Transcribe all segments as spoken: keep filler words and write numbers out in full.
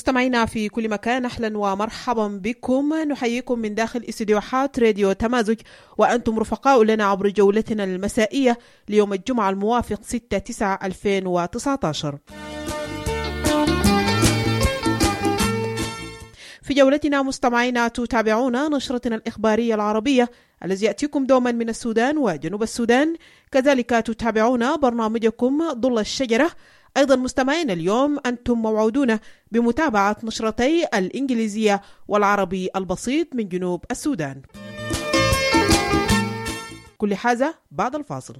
مستمعينا في كل مكان، أهلا ومرحبا بكم. نحييكم من داخل استديوهات راديو تمازج، وأنتم رفقاء لنا عبر جولتنا المسائية ليوم الجمعة الموافق ستة تسعة ألفين وتسعة عشر. في جولتنا مستمعينا تتابعون نشرتنا الإخبارية العربية الذي يأتيكم دوما من السودان وجنوب السودان. كذلك تتابعون برنامجكم ظل الشجرة. أيضا مستمعين اليوم أنتم موعودون بمتابعة نشرتي الإنجليزية والعربي البسيط من جنوب السودان. كل هذا بعد الفاصل.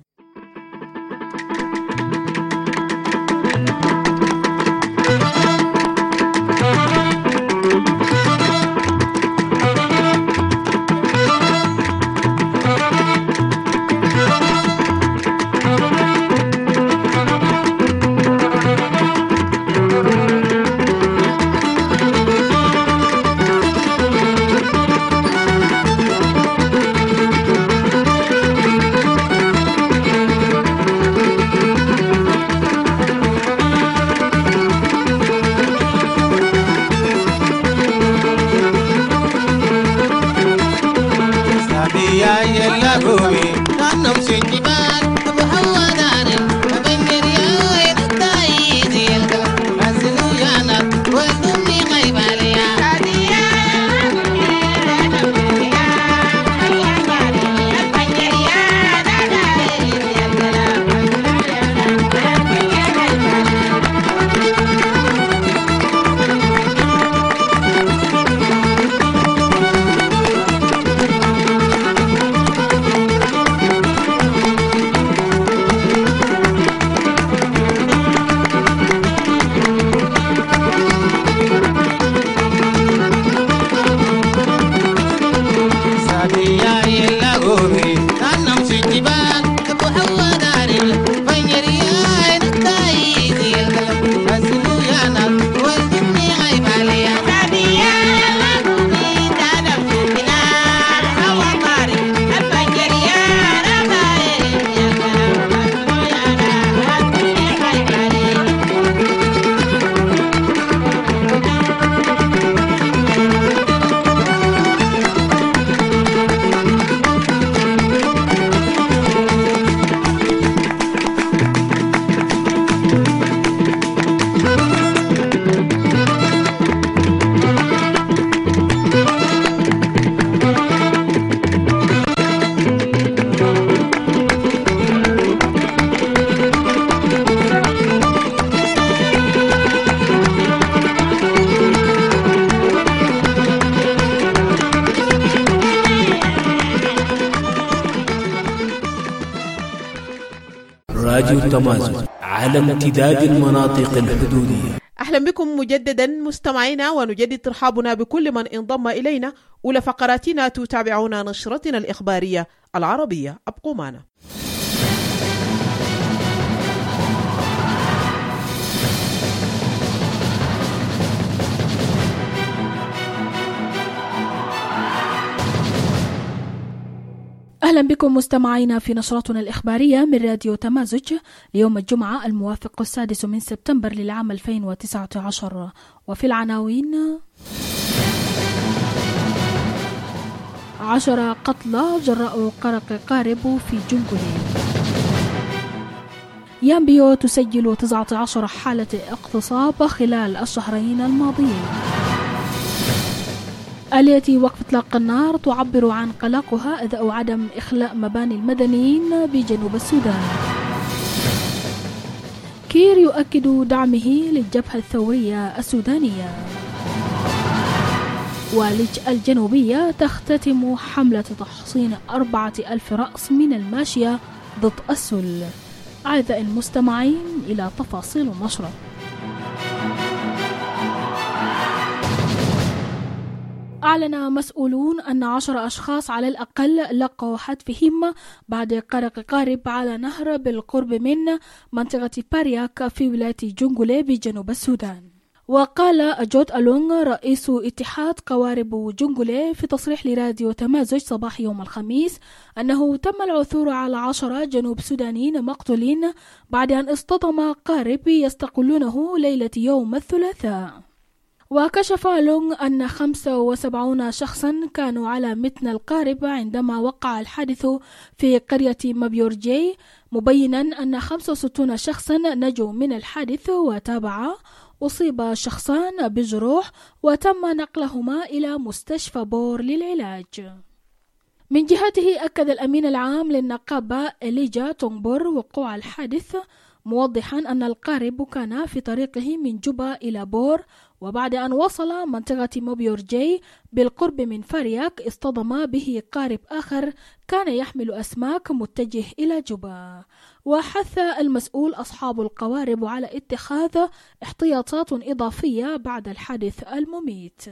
راديو تمازج على امتداد المناطق الحدودية. أهلا بكم مجددا مستمعينا، ونجدد ترحابنا بكل من انضم إلينا. أولى فقراتنا تتابعون نشرتنا الإخبارية العربية. أبقوا معنا. أهلا بكم مستمعينا في نشرتنا الإخبارية من راديو تمازج ليوم الجمعة الموافق السادس من سبتمبر للعام ألفين وتسعة عشر. وفي العناوين: عشرة قتلى جراء قرق قارب في جنجولي. يامبيو تسجل تسعة عشر حالة اغتصاب خلال الشهرين الماضيين. آلية وقف إطلاق النار تعبر عن قلقها أثناء عدم إخلاء مباني المدنيين بجنوب السودان. كير يؤكد دعمه للجبهة الثورية السودانية. والج الجنوبية تختتم حملة تحصين أربعة ألف رأس من الماشية ضد السل. أعزائي المستمعين إلى تفاصيل النشرة. أعلن مسؤولون أن عشر أشخاص على الأقل لقوا حتفهم بعد قرق قارب على نهر بالقرب من منطقة بارياك في ولاية جنجولي بجنوب السودان. وقال جود ألونغ رئيس اتحاد قوارب جنجولي في تصريح لراديو تمازج صباح يوم الخميس أنه تم العثور على عشرة جنوب سودانيين مقتولين بعد أن اصطدم قارب يستقلونه ليلة يوم الثلاثاء. وكشف لونغ أن خمسة وسبعين شخصا كانوا على متن القارب عندما وقع الحادث في قرية مابيورجي، مبينا أن خمسة وستين شخصا نجوا من الحادث، وتابع أصيب شخصان بجروح وتم نقلهما إلى مستشفى بور للعلاج. من جهته أكد الأمين العام للنقابة إليجا تونغبور وقوع الحادث، موضحا أن القارب كان في طريقه من جوبا إلى بور، وبعد أن وصل منطقة موبيورجي بالقرب من فارياك اصطدم به قارب آخر كان يحمل أسماك متجه إلى جوبا. وحث المسؤول أصحاب القوارب على اتخاذ احتياطات إضافية بعد الحادث المميت.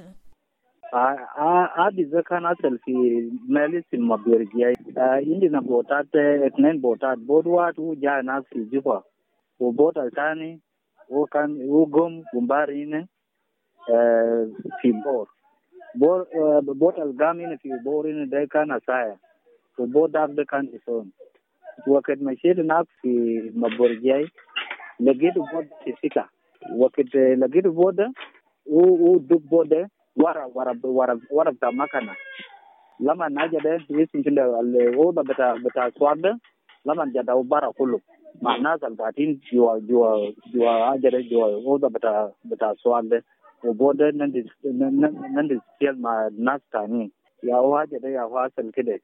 هذه كان أصل في مالس الموبيورجي، عندنا بوتات اثنين بوتات، بوت واحد وجاء ناس في جوبا، وبوت الثاني وكان وقوم بمبارين في بور بور بوت القامين في بورين ده كان سايا، وبوت ده كان يسون. وقت مشيت هناك في مبورجاي لقيت بوت في سكة، وقت لقيت بوت ودب بوت ورا ورا ورا ورا بتاع مكانه. لما نجى ده يسمع الأوضة بتاع بتاع سواد، لما جدا وبارا كله مع ناس البعدين جوا جوا جوا أجر جوا أوضة بتاع بتاع سواد، وبوده نندي نندي سيل مع ناس تاني يا واجه ده يا واصل كده.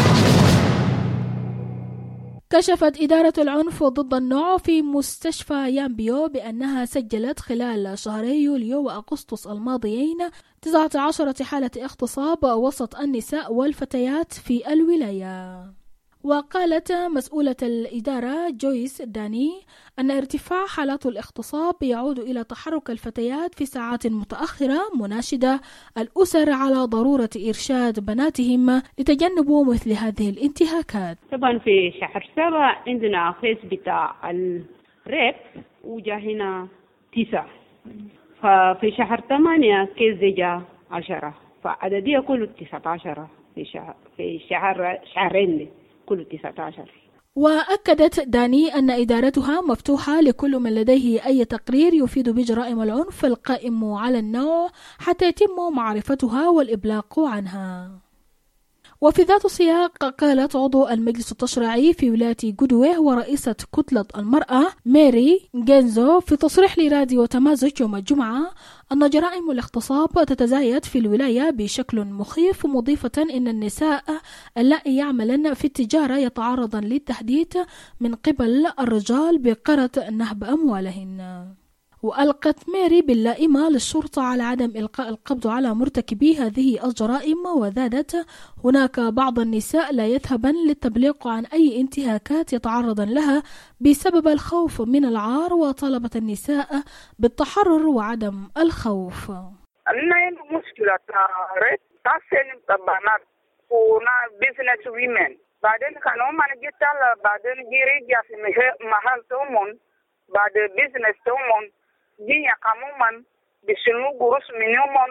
كشفت إدارة العنف ضد النوع في مستشفى يامبيو بأنها سجلت خلال شهري يوليو وأغسطس الماضيين تسعة عشر حالة اغتصاب وسط النساء والفتيات في الولاية. وقالت مسؤولة الإدارة جويس داني أن ارتفاع حالات الاغتصاب يعود إلى تحرك الفتيات في ساعات متأخرة، مناشدة الأسر على ضرورة إرشاد بناتهم لتجنب مثل هذه الانتهاكات. طبعا في شهر سبعة عندنا كيس بتاع الريب وجا هنا تسعة، ففي شهر ثمانية كيس جا عشرة، فعددية كله تسعة عشر في شهر في شهر شهرين كل تسعة عشر. وأكدت داني أن إدارتها مفتوحة لكل من لديه أي تقرير يفيد بجرائم العنف القائم على النوع حتى يتم معرفتها والإبلاغ عنها. وفي ذات السياق قالت عضو المجلس التشريعي في ولاية جودويه ورئيسة كتلة المرأة ماري جينزو في تصريح لراديو تمازج يوم الجمعة أن جرائم الاغتصاب تتزايد في الولاية بشكل مخيف، مضيفة أن النساء اللائي يعملن في التجارة يتعرضن للتهديد من قبل الرجال بقرة نهب أموالهن. وألقت ماري باللائمة للشرطة على عدم إلقاء القبض على مرتكبي هذه الجرائم، وزادت هناك بعض النساء لا يذهبن للتبليغ عن أي انتهاكات يتعرضن لها بسبب الخوف من العار، وطلبت النساء بالتحرر وعدم الخوف. مشكلة تاسين بنات ونا بيزنس ويمن بعدين كانوا ما نجيت على بعدين جيري في محل تومون بعد بيزنس تومون جيا كمومن بشنو قروش منيومن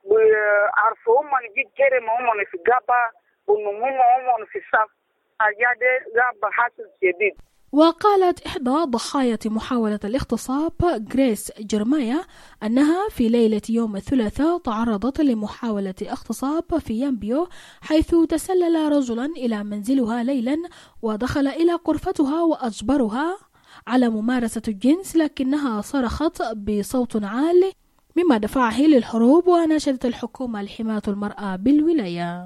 بعرفومن جي كريم مومن في جابا ونمومن مومن في الصف أجاد جابا حاسس جديد. وقالت إحدى ضحايا محاولة الاغتصاب غريس جرمايا أنها في ليلة يوم الثلاثاء تعرضت لمحاولة اغتصاب في يامبيو، حيث تسلل رجلا إلى منزلها ليلا ودخل إلى غرفتها وأجبرها على ممارسة الجنس، لكنها صرخت بصوت عالي مما دفعه للهروب، وناشدت الحكومة لحماية المرأة بالولاية.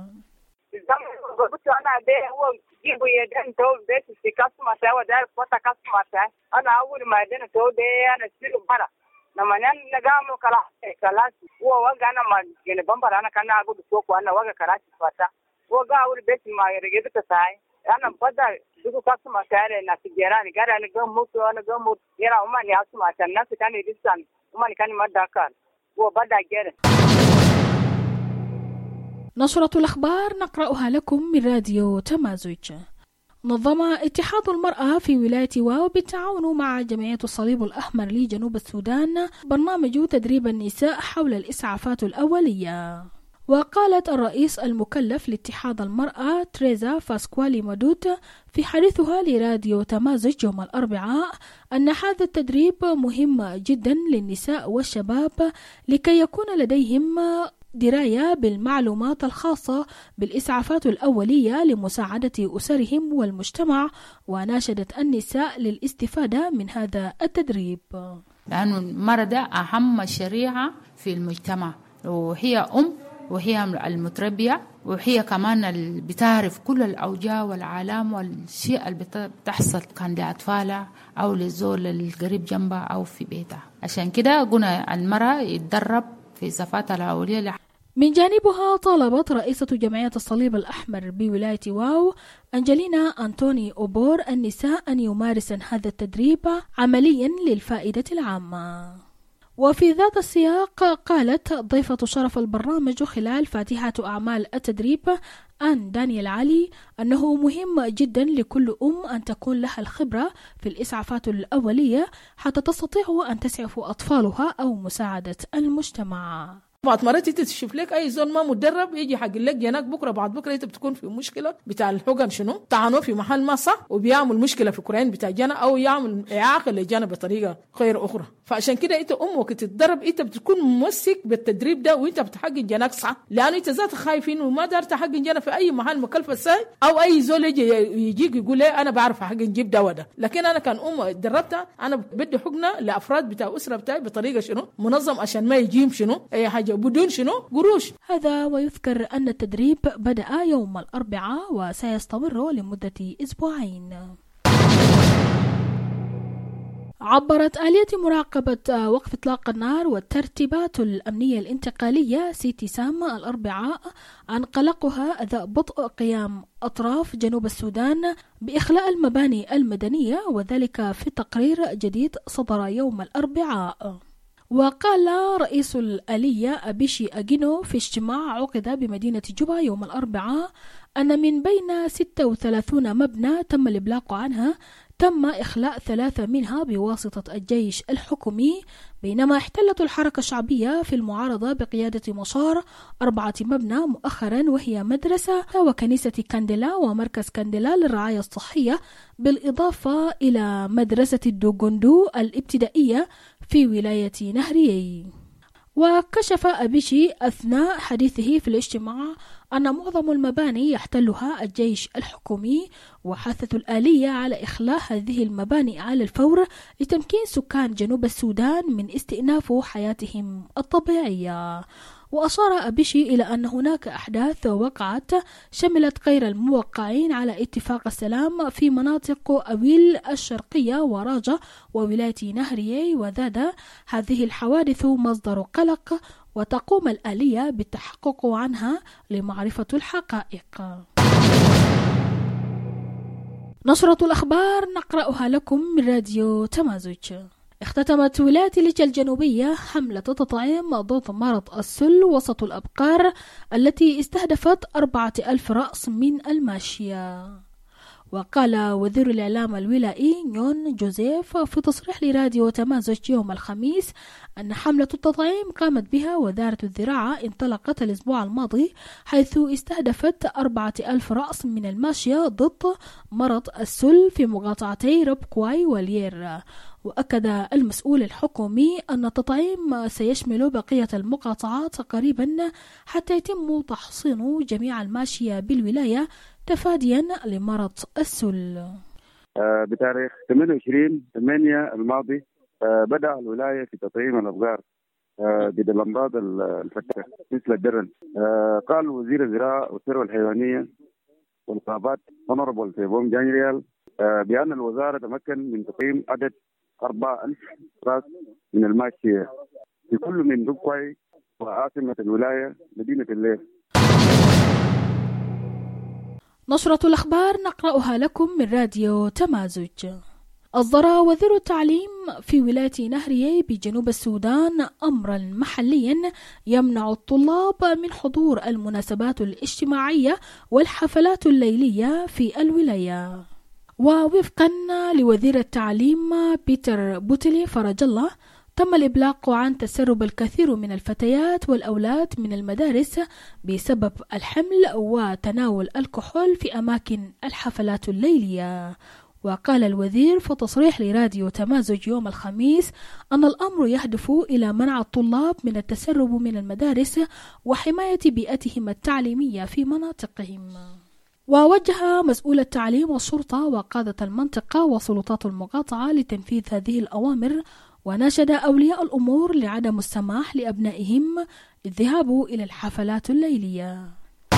جيبوا يدين تول بيت في كاسمة سوا دار فتا كاسمة سوا أنا أول ما يدين تول ده أنا سيلو برا لما نان نجامو كلا كلاس هو وجا أنا ما يعني بمبر أنا كنا أقول فوق وأنا وجا كلاس فتا وجا أول بيت ما يرجع تساي أنا بدأ دكتور كاسمة سوا ناس جيراني قال أنا جم موتو أنا جم موت يرا هما نياسمة سوا الناس كان يدرسان هما كان ما دكان هو بدأ جير. نشرة الأخبار نقرأها لكم من راديو تمازج. نظم اتحاد المرأة في ولاية واو بالتعاون مع جمعية الصليب الأحمر لجنوب السودان برنامج تدريب النساء حول الإسعافات الأولية. وقالت الرئيس المكلف لاتحاد المرأة تريزا فاسكوالي مادوت في حديثها لراديو تمازج يوم الأربعاء أن هذا التدريب مهم جدا للنساء والشباب لكي يكون لديهم دراية بالمعلومات الخاصة بالإسعافات الأولية لمساعدة أسرهم والمجتمع، وناشدت النساء للاستفادة من هذا التدريب لأن المرأة أهم شريعة في المجتمع، وهي أم وهي المتربية وهي كمان اللي بتعرف كل الأوجاع والعالم والشيء اللي بتحصل كان لأطفالها أو للزول القريب جنبها أو في بيتها. عشان كده قلنا المرأة يتدرب في صفاتها الأولية. من جانبها طالبت رئيسة جمعية الصليب الأحمر بولاية واو أنجلينا أنتوني أوبور النساء أن يمارسن هذا التدريب عمليا للفائدة العامة. وفي ذات السياق قالت ضيفة شرف البرنامج خلال فاتحة أعمال التدريب آن دانيال علي أنه مهم جدا لكل أم أن تكون لها الخبرة في الإسعافات الأولية حتى تستطيع أن تسعف أطفالها أو مساعدة المجتمع. بعد مرات انت تشوف لك اي زول ما مدرب يجي حق لك جناك بكره بعد بكره انت بتكون في مشكله بتاع الحقن شنو طعنوا في محل ما صح وبيعمل مشكله في كورين بتاع جنا او يعمل اعاقه لجنا بطريقه غير اخرى. فعشان كده انت امك تتدرب انت بتكون ممسك بالتدريب ده وانت بتحقن جناك صح، لانه انت ذات خايفين وما دار تحقن جنا في اي محل مكلفه ساي او اي زول يجي يجيك يقول لي انا بعرف احقن جيب دواء ده. لكن انا كان ام دربتها انا بدي حقنه لافراد بتاع اسره بتاعي بطريقه شنو منظم عشان ما يجيم شنو اي حاجه بدون شنو قروش. هذا ويذكر أن التدريب بدأ يوم الأربعاء وسيستمر لمدة أسبوعين. عبرت آلية مراقبة وقف إطلاق النار والترتيبات الأمنية الانتقالية سيتي سام الأربعاء عن قلقها أثناء بطء قيام أطراف جنوب السودان بإخلاء المباني المدنية، وذلك في تقرير جديد صدر يوم الأربعاء. وقال رئيس الآلية أبيشي أجينو في اجتماع عقد بمدينة جوبا يوم الأربعاء أن من بين ستة وثلاثين مبنى تم الإبلاغ عنها تم إخلاء ثلاثة منها بواسطة الجيش الحكومي، بينما احتلت الحركة الشعبية في المعارضة بقيادة مشار أربعة مبنى مؤخرا، وهي مدرسة وكنيسة كانديلا ومركز كانديلا للرعاية الصحية، بالإضافة إلى مدرسة الدوغوندو الابتدائية في ولاية نهريي. وكشف أبيشي أثناء حديثه في الاجتماع أن معظم المباني يحتلها الجيش الحكومي، وحثت الآلية على إخلاء هذه المباني على الفور لتمكين سكان جنوب السودان من استئناف حياتهم الطبيعية. وأشار أبيشي إلى أن هناك أحداث وقعت شملت غير الموقعين على اتفاق السلام في مناطق أويل الشرقية وراجة وولاية نهريي، وزاد هذه الحوادث مصدر قلق وتقوم الآلية بالتحقق عنها لمعرفة الحقائق. نشرة الأخبار نقرأها لكم من راديو تمازج. اختتمت ولاية ليبيا الجنوبية حملة تطعيم ضد مرض السل وسط الأبقار التي استهدفت أربعة ألف رأس من الماشية. وقال وزير الإعلام الولائي نيون جوزيف في تصريح لراديو تمازج يوم الخميس أن حملة التطعيم قامت بها وزارة الزراعة انطلقت الأسبوع الماضي، حيث استهدفت أربعة ألف رأس من الماشية ضد مرض السل في مقاطعتي ربكواي واليير. وأكد المسؤول الحكومي أن التطعيم سيشمل بقية المقاطعات قريبا حتى يتم تحصين جميع الماشية بالولاية تفاديا لمرض السل. بتاريخ ثمانية وعشرين ثمانية الماضي بدأ الولاية في تطعيم الأبقار ضد الأمراض الفتاة مثل الدرن. قال وزير الزراعة والثروة الحيوانية والغابات هونربل تيبوم جانيريال بأن الوزارة تمكن من تطعيم عدد أربعة ألف رأس من الماشية في كل من ربكواي وعاصمة الولاية مدينة الليل. نشرة الأخبار نقرأها لكم من راديو تمازج. أصدر وزير التعليم في ولاية نهريي بجنوب السودان أمرا محليا يمنع الطلاب من حضور المناسبات الاجتماعية والحفلات الليلية في الولاية. ووفقا لوزير التعليم بيتر بوتلي فرج الله، تم الإبلاغ عن تسرب الكثير من الفتيات والأولاد من المدارس بسبب الحمل وتناول الكحول في أماكن الحفلات الليلية. وقال الوزير في تصريح لراديو تمازج يوم الخميس أن الأمر يهدف إلى منع الطلاب من التسرب من المدارس وحماية بيئتهم التعليمية في مناطقهم. ووجه مسؤول التعليم والشرطة وقادة المنطقة وسلطات المقاطعة لتنفيذ هذه الأوامر، وناشد أولياء الأمور لعدم السماح لأبنائهم الذهاب إلى الحفلات الليلية.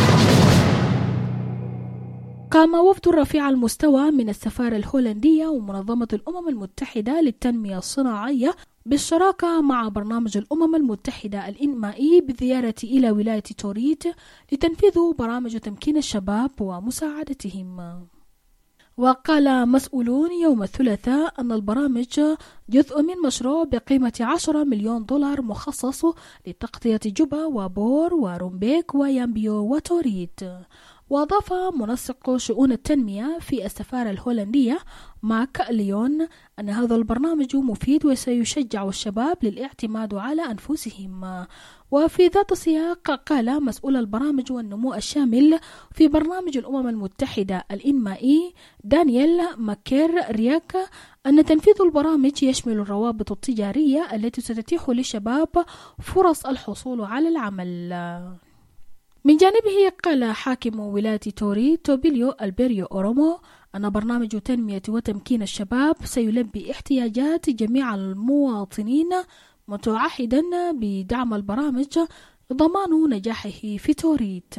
قام وفد رفيع المستوى من السفارة الهولندية ومنظمة الأمم المتحدة للتنمية الصناعية بالشراكة مع برنامج الأمم المتحدة الإنمائي بالزيارة إلى ولاية توريت لتنفيذ برامج تمكين الشباب ومساعدتهم. وقال مسؤولون يوم الثلاثاء أن البرامج جزء من مشروع بقيمة عشرة مليون دولار مخصص لتغطية جوبا وبور ورومبيك ويامبيو وتوريت. وأضاف منسق شؤون التنمية في السفارة الهولندية ماك ليون أن هذا البرنامج مفيد وسيشجع الشباب للاعتماد على أنفسهم. وفي ذات السياق قال مسؤول البرامج والنمو الشامل في برنامج الأمم المتحدة الإنمائي دانييل ماكير رياك أن تنفيذ البرامج يشمل الروابط التجارية التي ستتيح للشباب فرص الحصول على العمل. من جانبه قال حاكم ولاية توريت توبيليو ألبيريو أورومو أن برنامج تنمية وتمكين الشباب سيلبي احتياجات جميع المواطنين، متعهدا بدعم البرامج لضمان نجاحه في توريت.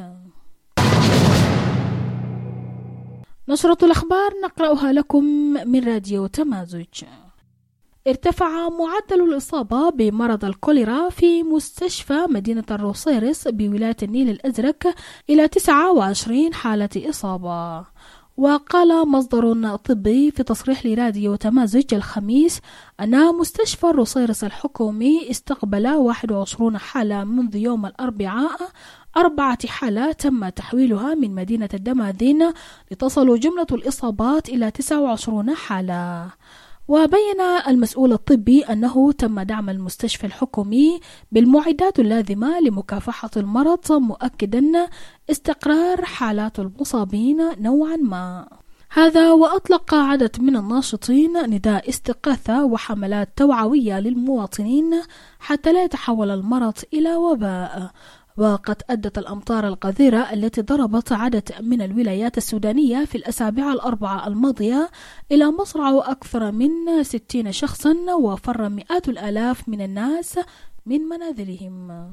نشرة الأخبار نقرأها لكم من راديو تمازج. ارتفع معدل الإصابة بمرض الكوليرا في مستشفى مدينة الروسيرس بولاية النيل الأزرق إلى تسعة وعشرين حالة إصابة. وقال مصدر طبي في تصريح لراديو تمازج الخميس أن مستشفى الروسيرس الحكومي استقبل واحد وعشرين حالة منذ يوم الأربعاء، أربعة حالات تم تحويلها من مدينة الدماذين لتصل جملة الإصابات إلى تسعة وعشرين حالة. وبين المسؤول الطبي أنه تم دعم المستشفى الحكومي بالمعدات اللازمة لمكافحة المرض، مؤكدا استقرار حالات المصابين نوعا ما. هذا وأطلق عدد من الناشطين نداء استغاثة وحملات توعوية للمواطنين حتى لا يتحول المرض إلى وباء. وقد أدت الأمطار الغزيرة التي ضربت عدد من الولايات السودانية في الأسابيع الأربعة الماضية إلى مصرع أكثر من ستين شخصا، وفر مئات الآلاف من الناس من منازلهم.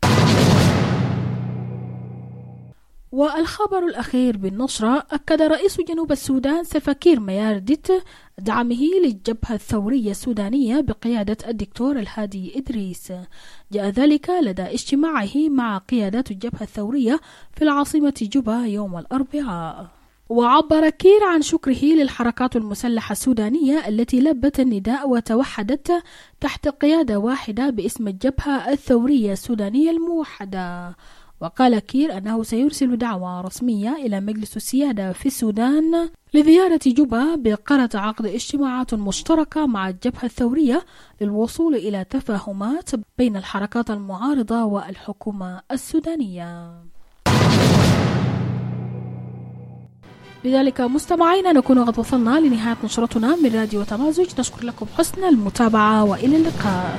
والخبر الأخير بالنشرة، أكد رئيس جنوب السودان سلفا كير ميارديت دعمه للجبهة الثورية السودانية بقيادة الدكتور الهادي إدريس. جاء ذلك لدى اجتماعه مع قيادات الجبهة الثورية في العاصمة جوبا يوم الأربعاء. وعبر كير عن شكره للحركات المسلحة السودانية التي لبت النداء وتوحدت تحت قيادة واحدة باسم الجبهة الثورية السودانية الموحدة. وقال كير أنه سيرسل دعوة رسمية إلى مجلس السيادة في السودان لزيارة جوبا بقرة عقد اجتماعات مشتركة مع الجبهة الثورية للوصول إلى تفاهمات بين الحركات المعارضة والحكومة السودانية. لذلك مستمعينا نكون قد وصلنا لنهاية نشرتنا من راديو تمازج. نشكر لكم حسن المتابعة وإلى اللقاء.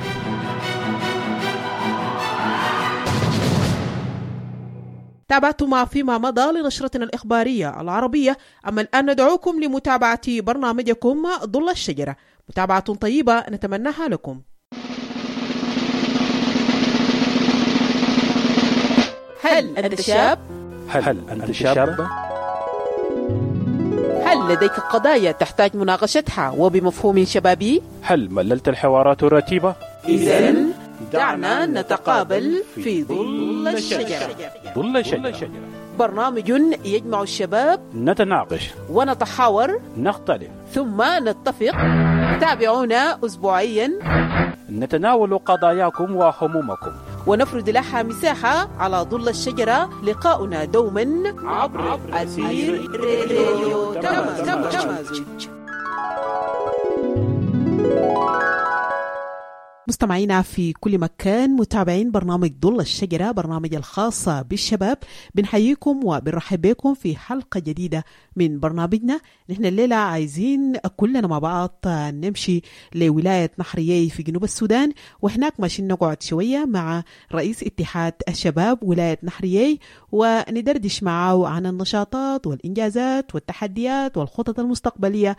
تابعتم فيما مضى لنشرتنا الإخبارية العربية، أما الآن ندعوكم لمتابعة برنامجكم ظل الشجرة. متابعة طيبة نتمناها لكم. هل أنت شاب؟ هل أنت شابة؟ هل لديك قضايا تحتاج مناقشتها وبمفهوم شبابي؟ هل مللت الحوارات الرتيبة؟ إذن دعنا نتقابل في ظل الشجرة. ظل الشجرة برنامج يجمع الشباب، نتناقش ونتحاور، نختلف ثم نتفق. تابعونا أسبوعيا، نتناول قضاياكم وهمومكم ونفرد لها مساحة على ظل الشجرة. لقاؤنا دوما عبر أثير راديو تمازج. مستمعينا في كل مكان متابعين برنامج ظل الشجرة، برنامج الخاصة بالشباب، بنحييكم وبنرحب بكم في حلقة جديدة من برنامجنا. نحن الليلة عايزين كلنا مع بعض نمشي لولاية نحريي في جنوب السودان، وهناك ماشيين نقعد شوية مع رئيس اتحاد الشباب ولاية نحريي وندردش معه عن النشاطات والإنجازات والتحديات والخطط المستقبلية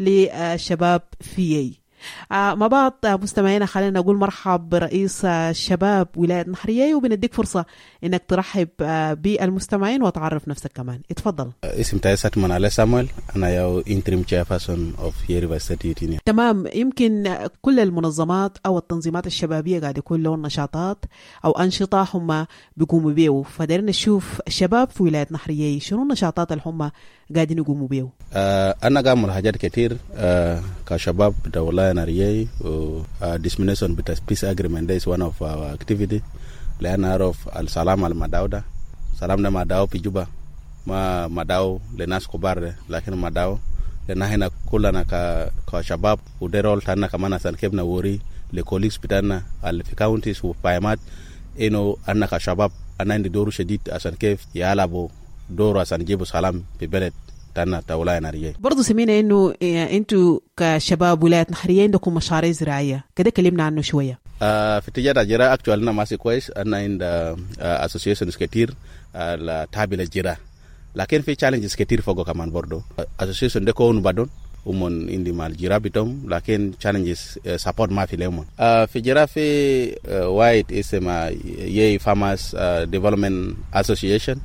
للشباب فيي. آه مع بعض مستمعينا خلينا نقول مرحب برئيس الشباب ولاية نحريي، وبنديك فرصة انك ترحب آه بالمستمعين وتعرف نفسك كمان. اتفضل. اسم تايسات من علي سامويل، انا يو انتريم تشيربرسون اوف ييريفا ستيت يوث يونيون. تمام. يمكن كل المنظمات او التنظيمات الشبابية قاعد يكون لهم نشاطات او انشطة هم بيقوموا بيه، فدرنا نشوف الشباب في ولاية نحريي شنو النشاطات اللي هم قاعدين يقوموا بيه. آه انا قاعد حاجات كتير آه كشباب ولاية نحريي. dissemination بتاع peace agreement is one of our activity. لأن أعرف السلام على مداودة، سلامنا مداو في جوبا ما مداو لناس كبار، لكن مداو لنا هنا كلنا ك كشباب ودرول تانا كمان عشان كيف نوري لكوليكس بتاعنا اللي في counties وبايمات إنه أنا كشباب أنا عندي دور شديد عشان كيف يلعبوا دور عشان يجيبوا سلام في بلد تانا تولاية نحريي. برضو سمينا إنه أنتوا كشباب ولاية نحريي عندكم مشاريع زراعية، كده كلمنا عنه شوية. Uh, في تجارة الجراء actually أنا ماشي كويس. أنا عند uh, associations كتير uh, لتابع الجراء، لكن في challenges كتير فوقه كمان برضو. uh, association ده كون بدون ومن عندي مع الجراء بتوم، لكن challenges uh, support ما في لهم. uh, في جراء في uh, وايد اسمه يي farmers uh, development association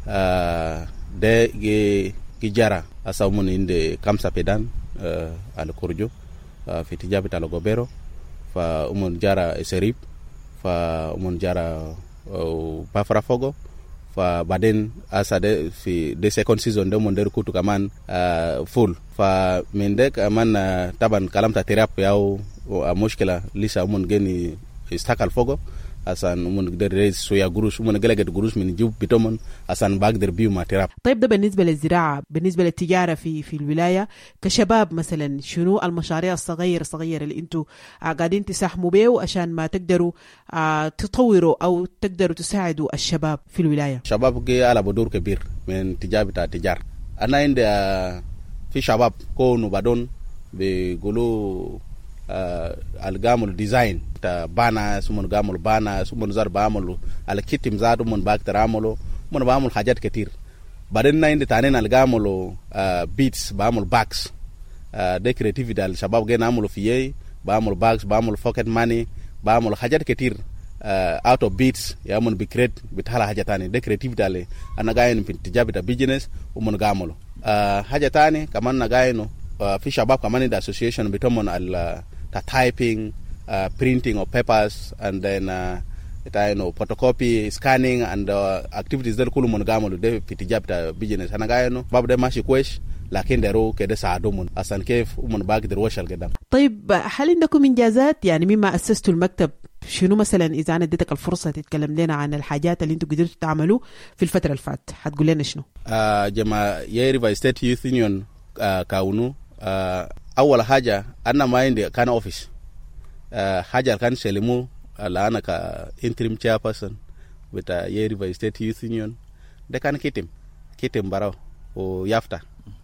uh, ده جي جراء أسمون عند كامسا بيدان uh, على كورجو uh, في تجارة بتاع لغوبيرو. fa umon jara serip fa umon jara uh, pafra fogo fa baden asade fi the second season de mon der kutu kaman uh, full fa mende kaman uh, taban kalamta terap yao uh, mushkila lisa umon geni istakal fogo asan umon der raise soya gurush umon gelaget gurush min jub bitomon asan bagder بيو ما تراب. طيب ده بالنسبة للزراعة، بالنسبة للتجارة في في الولاية كشباب مثلا شنو المشاريع الصغيرة الصغيرة اللي انتوا قاعدين تساهموا بيه عشان ما تقدروا تطوروا او تقدروا تساعدوا الشباب في الولاية؟ شباب جي على بدور كبير من تجارة التجار. انا عندي في شباب كونوا بعدون بيقولوا الجامل ديزاين تا بانا سمون جامل بانا سمون زار بعملوا على كتيم زادوا من باكتر عملوا من بعمل حاجات كتير. بعدين عندي تانين الجامل بيتس بعمل باكس ده كرياتيفيتي الشباب جاي نعملوا فيه، بعمل باكس بعمل فوكت ماني بعمل حاجات كتير out of beats يا من بكريت بتحلا حاجة تاني ده كرياتيفيتي اللي أنا جاي في تجارة بيزنس ومن جامله حاجة تاني كمان نجاي إنه في شباب كمان ده association بتومن ال the typing, uh, printing of papers, and then uh, you know, photocopy, scanning, and uh, activities that kulu mongamolo de pitijabta business. Anagayano, babu de mashi kwesh, لكن درو كده ساعدومن عشان كيف ومن باقي دروش القدام. طيب هل عندكم إنجازات يعني مما أسستوا المكتب؟ شنو مثلا إذا أنا اديتك الفرصة تتكلم لنا عن الحاجات اللي أنتوا قدرتوا تعملوا في الفترة اللي فاتت، هتقول لنا شنو؟ آه جماعة ييريفا ستيت يوث يونيون آه كاونو آه أول حاجة أنا ما عندي كان أوفيس آه حاجة كان سلمو أنا كإنتريم chairperson بتاع ييريفا ستيت يوث يونيون ده كان كتم كتم براو ويافتا.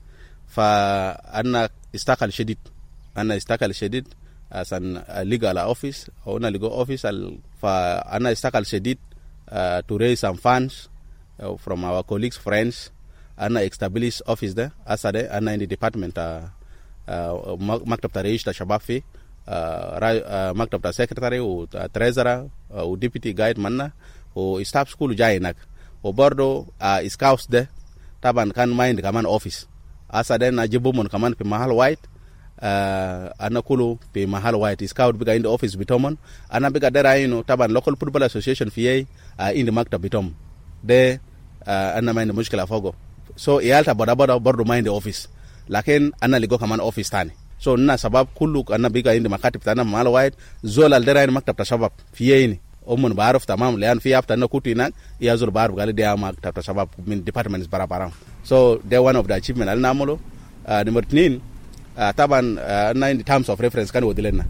فأنا استقل شديد أنا استقل شديد عشان لقى على أوفيس أو أنا لقى أوفيس فأنا استقل شديد uh, to raise some funds uh, from our colleagues friends. أنا establish office ده أسده أنا in the department uh, uh, مكتب تريش لشباب فيه uh, uh, مكتب تا secretary و treasurer uh, و deputy guide منا و staff school جاي هناك وبرضو uh, scouts ده طبعا كان ما عندي كمان أوفيس أسده نجيبهم كمان في محل وايد. Uh, أنا كله في محل وايد سكاوت بقى عند أوفيس بتومن أنا بقى دراي إنه طبعا local football association فيه عند مكتب بتوم ده uh, أنا ما عندي مشكلة فوقه so يالتا بدا بدا برضو ما عندي أوفيس لكن أنا لقوا كمان أوفيس تاني so الناس سبب كله أنا بقى عند مكاتب تانا محل وايد زول الدراي مكتب تشباب فيه إني أمم بعرف تمام لأن في أبتا أنا كوتي هناك يازول بعرف قال ده مكتب تشباب من departments برا برا so ده one of the achievement اللي نعمله. uh, number اثنين Uh, طبعا uh, in the terms of reference كانوا ودلنا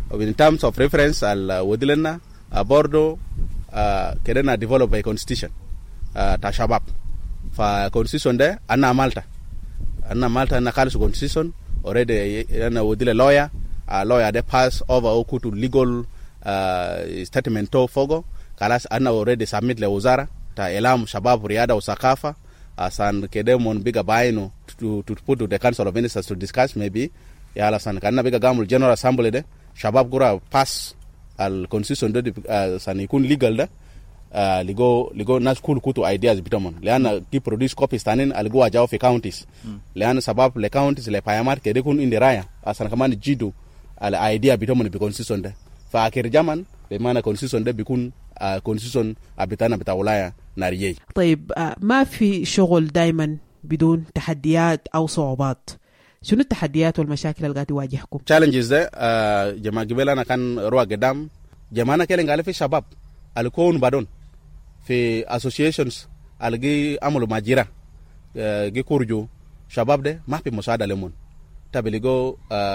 in terms of reference al wodilena abordo uh, kedena develop a constitution uh, ta shabab fa constitution de anna malta anna malta na kala constitution already ana wodile lawyer a lawyer de pass over oku to legal uh, statement to fogo kalas anna already submit le wizara ta elam shabab riada usakafa asan kedemon biga baino to, to put to the council of ministers to discuss maybe yala san kanna biga gamul general assembly de shabab gura pass al constitution de uh, san ikun legal da uh, ligo ligo na school kutu ideas bitamon leana ki produce copies tanin al go ajaw fi counties mm. leana sabab le counties le payamat kede kun indi raya asan kamani jidu al idea bitamon bi constitution de fa akir jaman be mana constitution de bikun uh, constitution abitana bita ulaya ناريي. طيب ما في شغل دائما بدون تحديات أو صعوبات. شنو التحديات والمشاكل اللي قاعد يواجهكم؟ challenges ده جماعة قبل أنا كان روح قدام جماعة كلين قال في شباب الكون بدون في associations الجي عملوا ماجرة جي كورجو شباب ده ما في مساعدة لمن تبليجو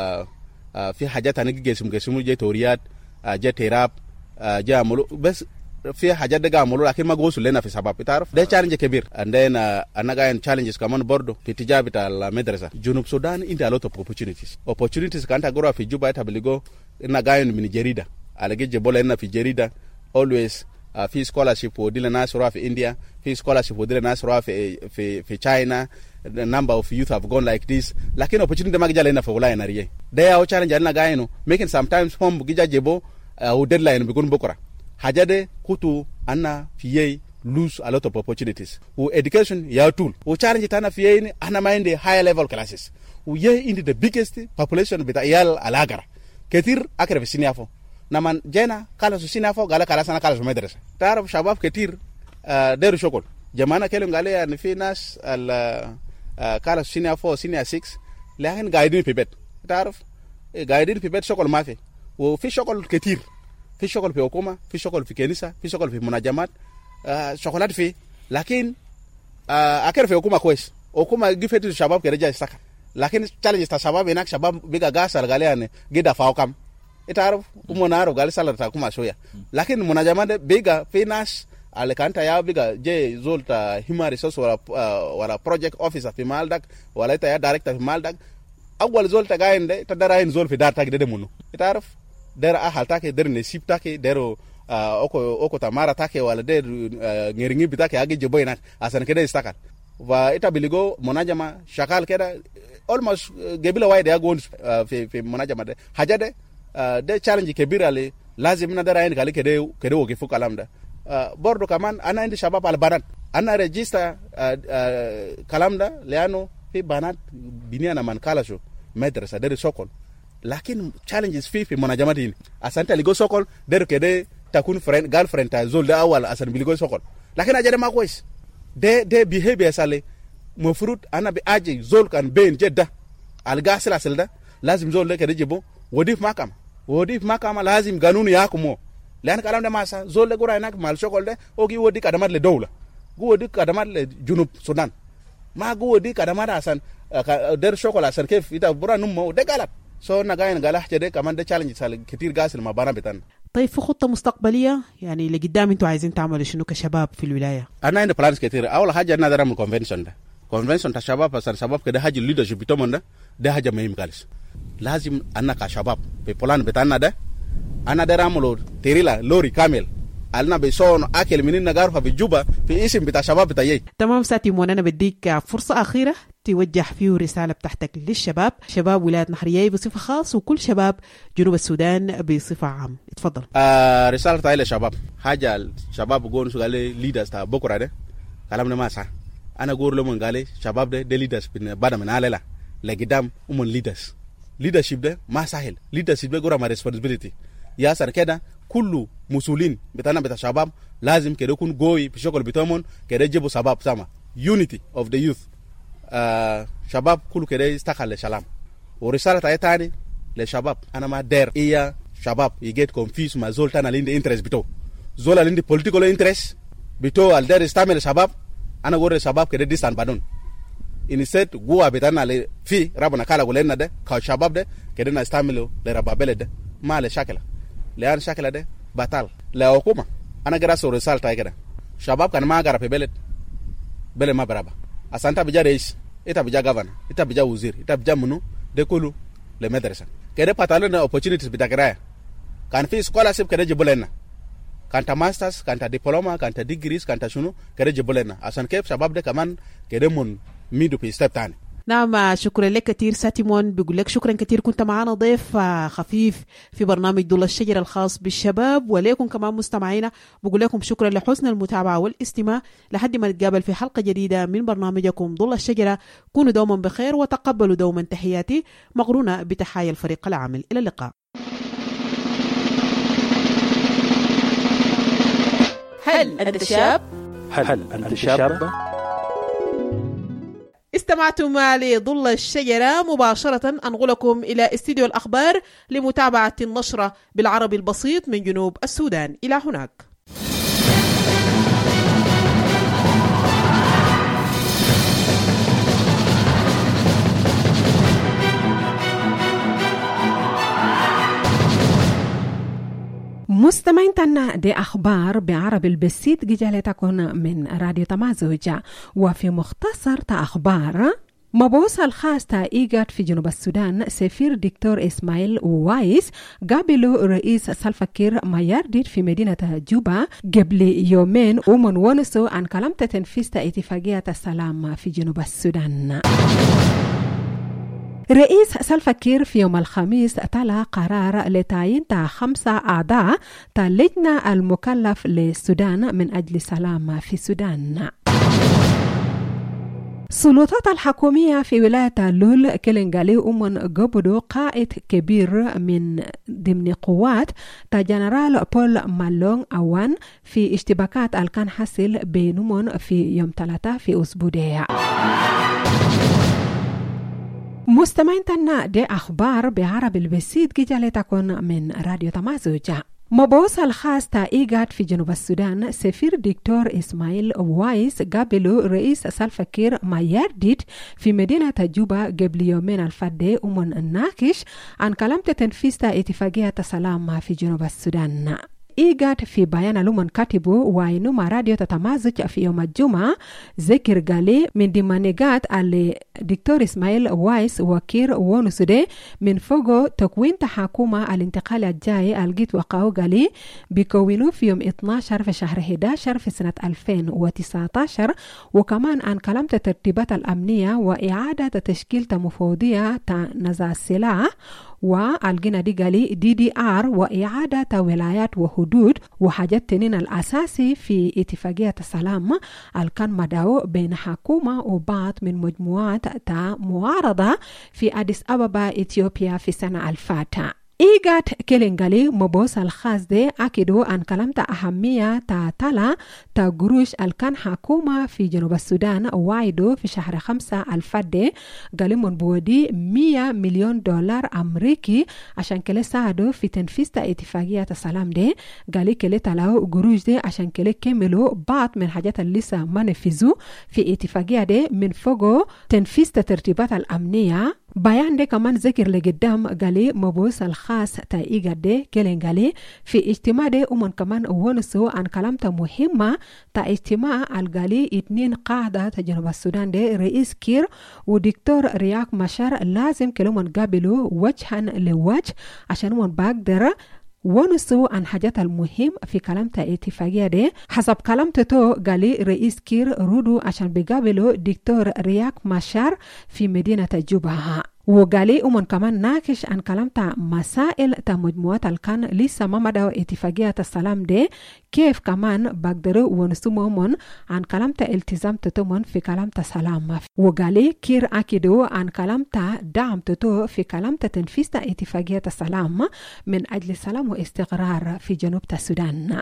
في حاجات أنا جسم جسمه جي توريات جي تيراب جي عملوا بس في حاجات دغا عملوا لكن ما غوصوا لنا في سبب تعرف ده challenge كبير and then انا جاين challenges كمان برضو في تجارة بتاع المدرسة جنوب السودان in a lot of opportunities opportunities كانت غورا في جوبا تبليغو انا جاين من جريدة على جي جبولا هنا في جريدة always uh, في scholarship ودي ناس روح في إنديا في scholarship ودي ناس روح في في في China the number of youth have gone like this لكن opportunity ما جالنا في ولاية ناريه ده هو challenge انا جاينو making sometimes form بيجا جيبو او deadline بيكون بكرة hajade kutu anna fiye lose a lot of opportunities u education ya tool u challenge tana fiye ni ana mind higher level classes u ye into the biggest population bita yal alagara ketir akre visiniafo naman jena kala su sinafo gala kala sana kala su madrasa taraf shabab ketir uh, deru shokol jamana kelo ngale ya fi nas al uh, kala su sinafo senior six lakin guiding pibet taraf guiding pibet shokol mafi u fi shokol ketir في شغل في حكومة في شغل في كنيسة في شغل في مناجمات آه شغلات في لكن آه أكيد في حكومة كويس حكومة جفت الشباب كرجال يستكر لكن challenge تا شباب هناك شباب بيجا غاس الغاليان جدا فاوكم إتعرف ومنارو غالي سالر تاكوما شوية لكن مناجمات بيجا في ناس على كانتا يا بيجا جي زولتا هما ريسورس ولا ولا project officer في مالدك ولا تا يا director في مالدك أول زولتا جاين ده تدرين زول في دارتك ده منو إتعرف der a haltake der ne siptake dero uh, oko oko tamara take wala der uh, ngeringi bitake age jeboy nak asan kede istakal wa itabiligo monajama shakal keda almost uh, gebila wide ya gon uh, fi fi monajama de hajade uh, de challenge kebira le lazim na dara en kale kede kede woke fu kalamda uh, bordo kaman ana indi shabab al banat ana register uh, uh, kalamda leano fi banat biniana man kalasho madrasa der sokol lakin challenges fi fi monajamati asante ligo sokol der kede takun friend girlfriend ta zol da awal asan biligo sokol lakin ajade ma kois de de behavior sale mo fruit ana bi aje zol kan ben jedda al gasla selda lazim zol le kede jibo wodif makam wodif makam lazim ganunu yakumo lan kalam da masa zol le gura nak mal sokol de ogi wodi kadamat le dawla go wodi kadamat le junub sudan ma go wodi kadamat asan der sokol asan kef ita bura nummo de galat so نجاين قالح جدي كمان ده challenge سال كتير قاس المبانة بتاعنا. طيب في خطة مستقبلية يعني لقدام انتوا عايزين تعملوا شنو كشباب في الولاية؟ أنا عندي plans كتير. أول حاجة أنا دارم convention ده. convention تشباب بس الشباب كده حاجة leadership بتوعنا ده ده حاجة مهم قالش. لازم أنا كشباب في plan بتاعنا ده أنا دارم لو تريلا لوري كامل. أنا بيسون أكل منين نجارفه في جوبا في اسم بتاع شباب بتاعي. تمام ساتي مون أنا بديك فرصة أخيرة توجه فيه رسالة بتاعتك للشباب شباب ولاية نهرية بصفة خاص وكل شباب جنوب السودان بصفة عام اتفضل. آه رسالة تاعي للشباب حاجة الشباب يقولون سؤالي ليدرز تاع بكرة ده كلامنا ما صح أنا أقول لهم قالي شباب ده ده ليدرز بعد من على لا لقدام هم ليدرز leadership ده ما سهل leadership ده قرا ما responsibility يا سر كده كله مسؤولين بتاعنا بتاع شباب لازم كده يكون قوي في شغل بتاعهم كده يجيبوا شباب سما unity of the youth آه شباب كله كده يستقل للسلام ورسالة تاعي تاني للشباب أنا ما دير إيا شباب يجيت confused مع زول تانا لين interest بتو زول لين political interest بتو الدير يستعمل الشباب أنا أقول الشباب كده ديستان بدون instead جوا بتاعنا في ربنا كلا قولنا ده كشباب ده كده نستعمله لربابله ده ما له شكله لأن شكله ده بطل لا حكومة. أنا قرأت سورة رسالة كده شباب كان ما قرأ في بلد بلد ما برابا أصلا أنت بيجا رئيس أنت بيجا غفنا أنت بيجا وزير أنت بيجا منو ده كله لمدرسة كده بطلنا opportunities بتاعنا كان في scholarship كده جبلنا كان تا ماسترز كان تا دبلومة كان تا ديجريز كان تا شنو كده جبلنا عشان كيف شباب ده كمان كده من ميدو في ستيب تاني. نعم شكرا لك كثير ساتيمون. بيقول لك شكرا كثير كنت معنا ضيف خفيف في برنامج ضل الشجرة الخاص بالشباب، وليكم كمان مستمعينا بقول لكم شكرا لحسن المتابعة والاستماع لحد ما نتقابل في حلقة جديدة من برنامجكم ضل الشجرة. كونوا دوما بخير وتقبلوا دوما تحياتي مقرونة بتحايا الفريق العامل. إلى اللقاء. هل أنت شاب؟ هل أنت شاب؟ استمعتم لضل الشجرة مباشرة. أنقلكم إلى استديو الأخبار لمتابعة النشرة بالعربي البسيط من جنوب السودان. إلى هناك. مستمعين تنا دي أخبار بعربي البسيط جالتكم من راديو تمازوجة. وفي مختصر تا أخبار مبعوث الخاص تا إيجاد في جنوب السودان سفير دكتور إسماعيل وايس قابلوا رئيس سلفا كير مايارديت في مدينة جوبا قبل يومين ومن ونسوا عن كلام تنفيذ اتفاقية السلام في جنوب السودان. رئيس سلفا كير في يوم الخميس تلا قرار لتعيين تا خمسة أعضاء تا لجنة المكلف للسودان من أجل السلام في السودان. السلطات الحكومية في ولاية لول كلنغالي أمن قبضوا قائد كبير من ضمن قوات تا جنرال بول مالون أوان في اشتباكات الكان حصل بينهم في يوم ثلاثة في أسبوعية. مستمعين تنا دي أخبار بعربي البسيط جالتكم من راديو تمازوجة. مبعوث الخاص تا إيجاد في جنوب السودان سفير دكتور إسماعيل وايس قابلوا رئيس سلفا كير مايارديت في مدينة جوبا قبل يومين الفضي ومن الناقش عن كلام تنفيذ اتفاقية السلام في جنوب السودان. إيجاد في بيان لمن كاتبه وينما راديو تتمازج في يوم الجمعة ذكر قالي من دمانيقات على دكتور إسماعيل وايس وكير ونسودي من فوقه تكوين تحكومة الانتقال الجاي الجيت وقاو قالي بيكونوا في يوم اثني عشر في شهر أحد عشر في سنة ألفين وتسعة عشر وكمان عن كلام الترتيبات الأمنية وإعادة تشكيل مفوضية نزاع السلاح والجنة دي قالي دي دي آر وإعادة ولايات وحدود وحاجات تنين الأساسي في اتفاقية السلام الكان مدعو بين حكومة وبعض من مجموعات تا معارضة في أديس أبابا إثيوبيا في سنة الفاتحة. إيجاد كلنغالي مبوس الخاص دي أكدوا عن كلام تا أهمية تا تلا تا قروش الكان حكومة في جنوب السودان وايدو في شهر خمسة الفادي قالوا من بودي مية مليون دولار أمريكي عشان كله ساعدوا في تنفيذ تا اتفاقية السلام دي. قالوا كله تلاو قروش دي عشان كله كملوا بعض من حاجات اللي لسه ما نفذوا في اتفاقية دي من فوقه تنفيذ ترتيبات الأمنية. بيان ده كمان ذكر لقدام قالي مبوس الخاص تا إيجاد دي كلنغالي في اجتماع دي ومن كمان ونسو عن كلامتا مهمة تا اجتماع القالي اتنين قاعدة جنوب السودان دي رئيس كير ودكتور رياك مشار لازم كلهم قابلوا وجها لوجه عشان من بقدر ونسوا عن حاجات المهم في كلامتا اتفاقية دي. حسب كلامته قالي رئيس كير رودو عشان بيقابلوا دكتور رياك مشار في مدينة جوبا وقالي ومن كمان ناقش عن كلامتا مسائل تا مجموعات الكان لسه ما مدعو اتفاقية السلام دي كيف كمان بقدروا ونسوا من عن كلامتا التزام تتومن في كلامتا سلام. وقالي كير أكدوا عن كلامتا دعم تتو في كلامتا تنفيذ اتفاقية السلام من أجل السلام واستقرار في جنوب السودان.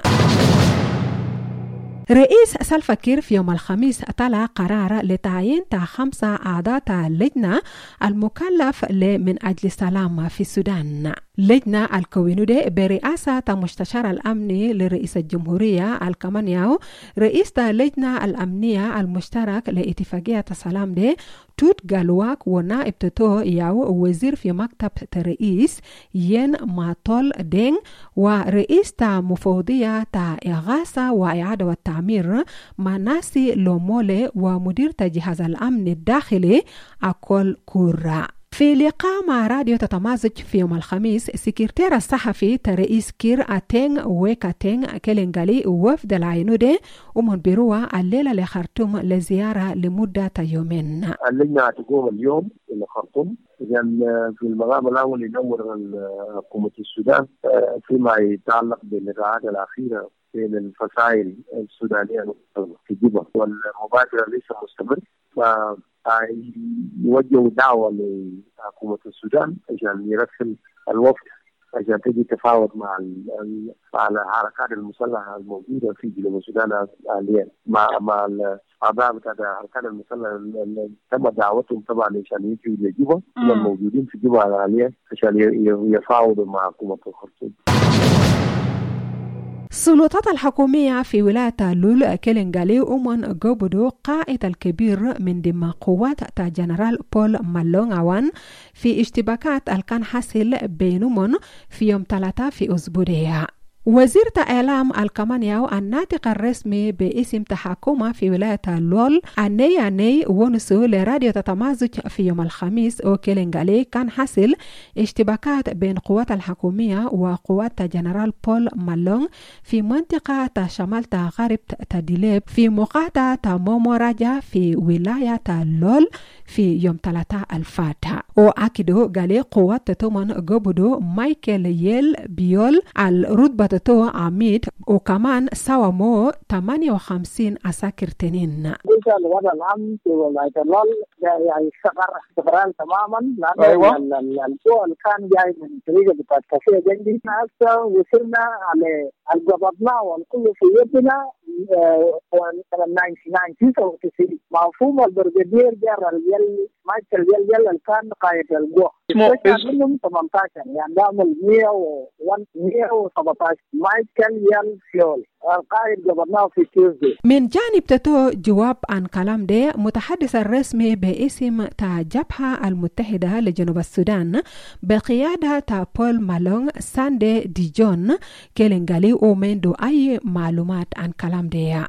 رئيس سلفا كير في يوم الخميس طلع قرار لتعيين تا خمسة أعضاء اللجنة المكلف من أجل السلام في السودان. لجنة الكوينودة برئاسة مستشار الأمني لرئيس الجمهورية الكمانياو رئيس اللجنة الأمنية المشترك لاتفاقية السلام دي توت غالواك ونائب تتو ياو وزير في مكتب الرئيس ين ماتول دين ورئيس تا مفوضية تا إغاثة وإعادة والتعمير مناسي لومولي ومدير جهاز الأمن الداخلي أكول كورا. في لقاء مع راديو تتمازج في يوم الخميس سكرتير الصحفي رئيس كير أتين ويكاتين كيلينغالي وفد العينودة ومن بيروا الليلة لخرطوم لزيارة لمدة يومين. اللجنة تقوم اليوم إلى خرطوم لأن في المقام الأول يدور حكومة السودان فيما يتعلق بالإجراءات الأخيرة بين الفصائل السودانية في جوبا والمبادرة ليس مستمر. يوجهوا دعوة لحكومة السودان عشان يرسل الوفد عشان تجي تفاوض مع مع الحركات المسلحة الموجودة في جنوب السودان حاليا مع مع الأعضاء بتاع الحركات المسلحة اللي تم دعوتهم طبعا عشان يجوا لجوبا هم الموجودين في جوبا حاليا عشان يفاوضوا مع حكومة الخرطوم. السلطات الحكومية في ولاية لول كيلينغالي أمن قبضوا قائد الكبير من ضمن قوات جنرال بول مالونغ عوان في اشتباكات الكان حاصل بينهم في يوم ثلاثة في أسبوعية. وزير إعلام الكمانياو الناطق الرسمي باسم تحكمه في ولاية لول أني أني ونسو لراديو تتمازج في يوم الخميس أو كيلينغالي كان حاصل اشتباكات بين قوات الحكومية وقوات جنرال بول مالونغ في منطقة شمال غرب تدليب في مقاطعة مومو راجا في ولاية لول في يوم ثلاثة الفاتح. وأكدوا قالي قوات تتمن قبضوا مايكل ييل بيول الرتبة تو عميد وكمان سوى مو ثمانية وخمسين عساكر تنين. جزء الوضع العام في ولاية لول يعني استقر استقرار تماما لأن الجو اللي كان جاي من طريقة بتاعت كافيه جنبي هسه وصلنا على القبضنا والكل في يدنا تسعة وتسعين مفهوم البرجدير جار اليل مايكل اليل يل اللي كان قائد الجو منهم ثمانية عشر يعني دامل مية وسبعة عشر مايكل يل فيول القائد قبضناه في تيوزدي. من جانب تتو جواب عن كلام ده متحدث الرسمي باسم تا جبهة المتحدة لجنوب السودان بقيادة تا بول مالونغ ساندي ديجون كيلينغالي ومندو أي معلومات عن كلام ده.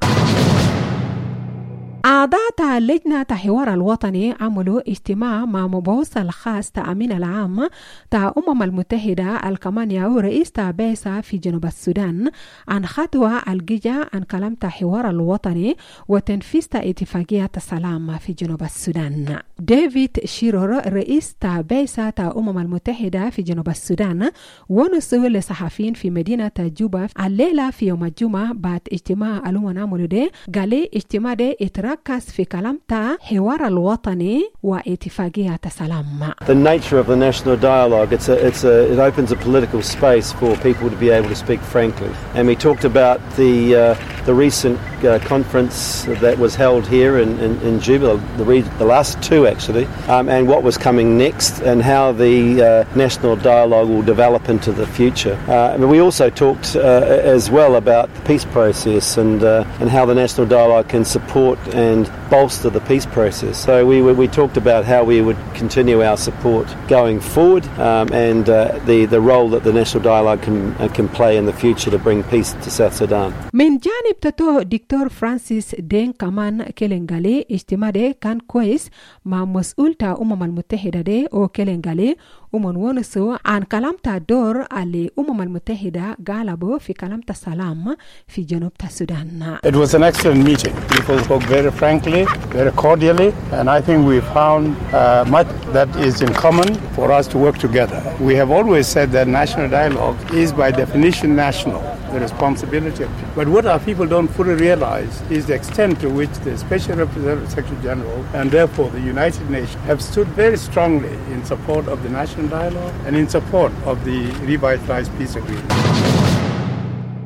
أعضاء لجنة حوار الوطني عملوا اجتماع مع مبعوث الخاص تأمين العام تا أمم المتحدة الكمانياو رئيس تابيسا في جنوب السودان عن خطوة الجيجة عن كلام حوار الوطني وتنفيذ اتفاقية السلام في جنوب السودان. ديفيد شيرور رئيس تابيسا تا أمم المتحدة في جنوب السودان ونسوا لصحفيين في مدينة جوبا الليلة في يوم الجمعة بعد اجتماع الأمم عملوا ده قال اجتماع ده ركز في كلام تا حوار الوطني واتفاقية السلام. The nature of the national dialogue, it's a, it's a, it opens a political space for people to be able to speak frankly. And we talked about the uh, the recent uh, conference that was held here in, in, in Juba, the, re- the last two actually, um, and what was coming next and how the uh, national dialogue will develop into the future. Uh, and we also talked uh, as well about the peace process and, uh, and how the national dialogue can support and bolster the peace process. So we we talked about how we would continue our support going forward um, and uh, the the role that the national dialogue can uh, can play in the future to bring peace to South Sudan. من جانب تتو دكتور فرانسيس دين كمان كيلينغالي اجتماع ده كان كويس مع مسؤول تا أمم المتحدة ده أو كيلينغالي ومن ونسو عن كلام تا دور اللي أمم المتحدة قالبو في كلام تا سلام في جنوب السودان. It was an excellent meeting. People spoke very frankly, very cordially, and I think we found uh, much that is in common for us to work together. We have always said that national dialogue is by definition national, the responsibility of people. But what our people don't fully realize is the extent to which the Special Representative Secretary General and therefore the United Nations have stood very strongly in support of the national dialogue and in support of the revitalized peace agreement.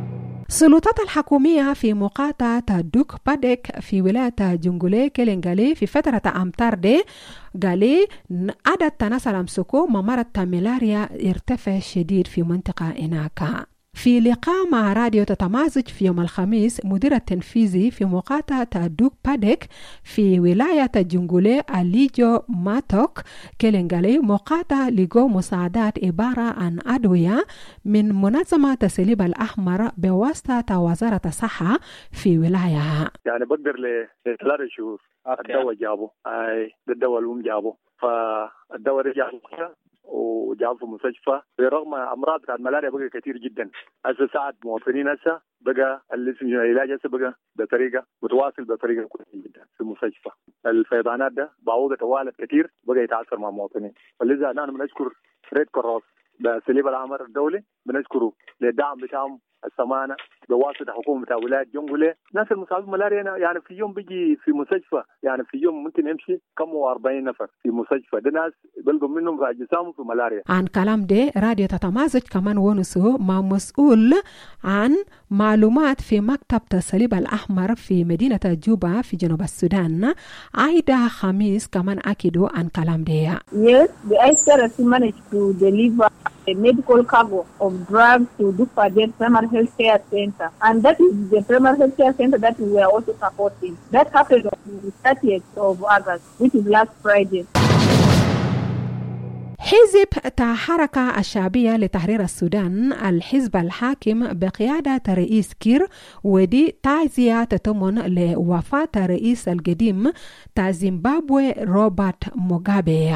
السلطات الحكومية في مقاطعة دوك بادك في ولاية جنجولي كيلينغالي في فترة أمطار دي قالي عدد الناس المسكو مرض ملاريا ارتفع شديد في منطقة هناك. في لقاء مع راديو تتمازج في يوم الخميس، مدير التنفيذي في مقاطعة دوك بادك في ولاية جنجولي أليجو ماتوك كيلينغالي مقاطعة لقوا مساعدات عبارة عن أدوية من منظمة الصليب الأحمر بواسطة وزارة الصحة في ولاية. يعني بقدر لثلاثة شهور الدواء جابه، أي الدواء الأم جابه، فالدواء رجع وجاب في المستشفى برغم امراض كانت ملاريا بقى كثير جدا. هسه ساعد مواطنين هسه بقى العلاج هسه بقى بطريقه متواصل بطريقه كويسه جدا في المستشفى. الفيضانات ده بعوضه توالت كثير بقى يتعثر مع المواطنين، فلذا نحن بنشكر ريد كروس بالصليب الاحمر الدولي، بنشكره للدعم بتاعهم السمانه بواسطه حكومه بتاع ولايه جنجولي. ناس المصابين ملاريا يعني في يوم بيجي في مستشفى، يعني في يوم ممكن يمشي كم وأربعين نفر في مستشفى، ده ناس بلقوا منهم في اجسامهم في ملاريا. عن كلام ده راديو تتمازج كمان ونسو مع مسؤول عن معلومات في مكتب الصليب الأحمر في مدينة جوبا في جنوب السودان، عايدة خميس، كمان أكدوا عن كلام ده. Yes, the I C R C managed to deliver a medical cargo of drugs to Dupadet Primary Health Care Center, and that is the Primary Health Care Center that we were also supporting. That happened on the thirtieth of August, which is last Friday. حزب تاع حركة الشعبية لتحرير السودان، الحزب الحاكم بقيادة رئيس كير، ودي تعزية تتمن لوفاة الرئيس القديم تاع زيمبابوي روبرت موغابي.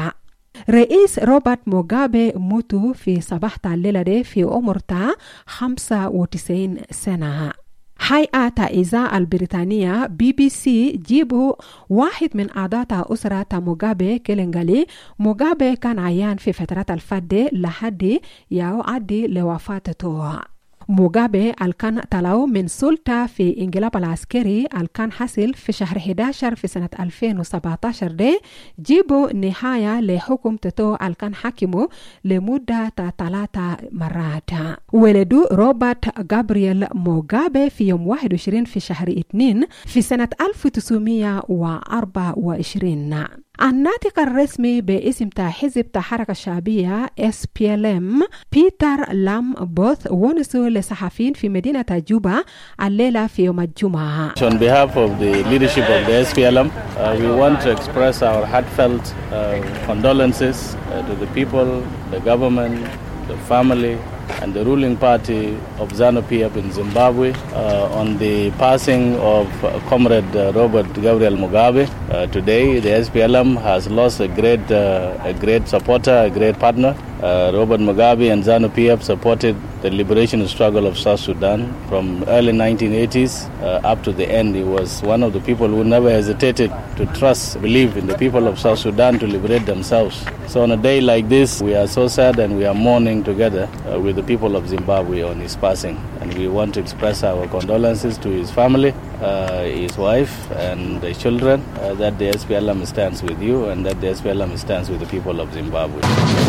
رئيس روبرت موغابي موتو في صباح الليلة دي في عمر تاع خمسة وتسعين سنة. هيئة إذاعة البريطانية بي بي سي جيبوا واحد من أعضاء أسرة موغابي كيلينغالي. موغابي كان عيان في فترة الفدة لحد يعدي لوفاته. موغابي الكان طلعوا من سلطة في انقلاب العسكري الكان حصل في شهر إحدى عشر في سنة ألفين وسبعة عشر دي، جيبوا نهاية لحكم تتو الكان حكمه لمدة ثلاثة مرات. ولدوا روبرت غابرييل موغابي في يوم واحد وعشرين في شهر اثنين في سنة ألف وتسعمية وأربعة وعشرين. الناطق الرسمي باسم تاع حزب تاع حركة الشعبية إس بي إل إم بيتر لام بوث ونسوا لصحفيين في مدينة جوبا الليلة في يوم الجمعة. On behalf of the leadership of the S P L M, uh, we want to express our heartfelt uh, condolences uh, to the people, the government, the family, and the ruling party of ZANU-P F in Zimbabwe uh, on the passing of uh, Comrade uh, Robert Gabriel Mugabe. Uh, today, the S P L M has lost a great, uh, a great supporter, a great partner. Uh, Robert Mugabe and ZANU-P F supported the liberation struggle of South Sudan from early nineteen eighties uh, up to the end. He was one of the people who never hesitated to trust, believe in the people of South Sudan to liberate themselves. So on a day like this, we are so sad and we are mourning together uh, with the people of Zimbabwe on his passing. And we want to express our condolences to his family, uh, his wife and the children, uh, that the S P L M stands with you and that the S P L M stands with the people of Zimbabwe.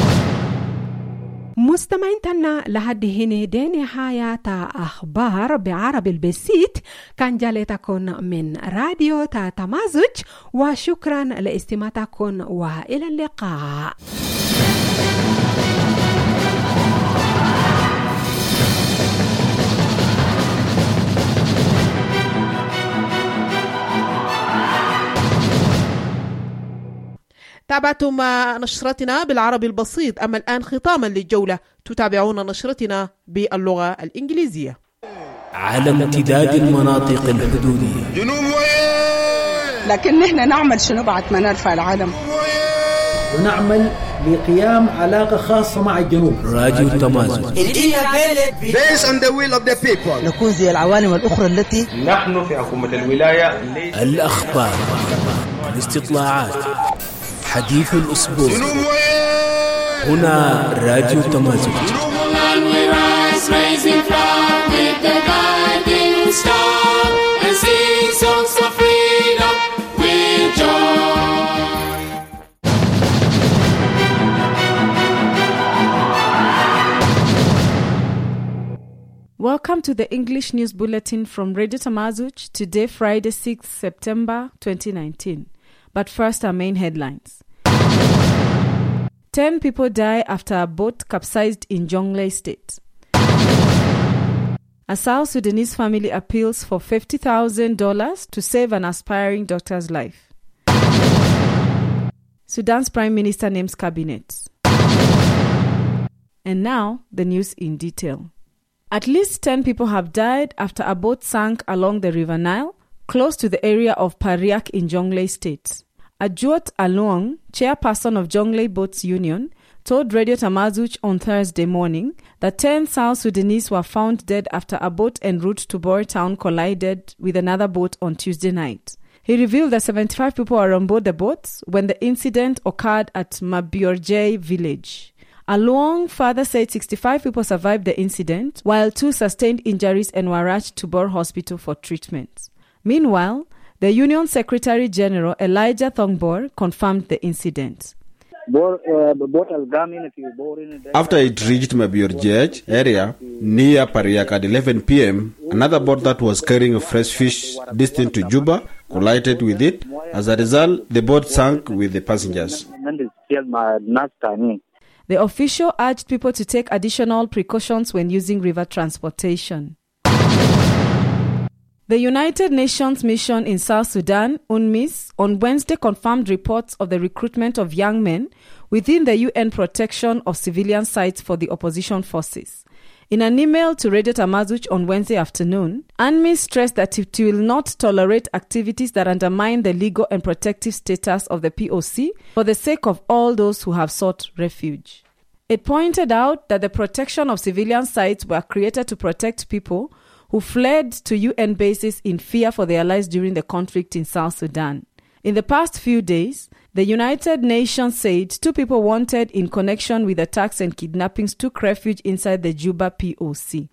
مستمعين تنا لحد هنا دي نهاية أخبار بعربي البسيط، كان جالتكم من راديو تمازج، وشكرا لاستماعتكم وإلى اللقاء. تابعتم نشرتنا بالعربي البسيط، أما الآن ختاما للجولة تتابعون نشرتنا باللغة الإنجليزية. على امتداد المناطق الحدودية جنوب وين، لكن نحن نعمل شنو بعد ما نرفع العلم، ونعمل لقيام علاقة خاصة مع الجنوب. راديو تمازج Based on the will of the people. نكون زي العوالم الأخرى التي نحن في حكومة الولاية. الأخبار، الاستطلاعات، حديث الأسبوع، هنا راديو تمازج. Welcome to the English News Bulletin from Radio Tamazuch, today Friday sixth September twenty nineteen. But first, our main headlines. Ten people die after a boat capsized in Jonglei State. A South Sudanese family appeals for fifty thousand dollars to save an aspiring doctor's life. Sudan's Prime Minister names cabinet. And now, the news in detail. At least ten people have died after a boat sank along the River Nile, close to the area of Pariak in Jonglei State. Ajuot Along, chairperson of Jonglei Boats Union, told Radio Tamazuch on Thursday morning that ten South Sudanese were found dead after a boat en route to Bor town collided with another boat on Tuesday night. He revealed that seventy-five people were on board the boats when the incident occurred at Mabiorjay village. Along further said sixty-five people survived the incident, while two sustained injuries and were rushed to Bor Hospital for treatment. Meanwhile, the Union Secretary General Elijah Thongbor confirmed the incident. After it reached Mabiorjay area near Pariak at eleven p.m., another boat that was carrying fresh fish destined to Juba collided with it. As a result, the boat sank with the passengers. The official urged people to take additional precautions when using river transportation. The United Nations mission in South Sudan, UNMISS, on Wednesday confirmed reports of the recruitment of young men within the U N protection of civilian sites for the opposition forces. In an email to Radio Tamazuch on Wednesday afternoon, UNMISS stressed that it will not tolerate activities that undermine the legal and protective status of the P O C for the sake of all those who have sought refuge. It pointed out that the protection of civilian sites were created to protect people who fled to U N bases in fear for their lives during the conflict in South Sudan. In the past few days, the United Nations said two people wanted in connection with attacks and kidnappings took refuge inside the Juba P O C.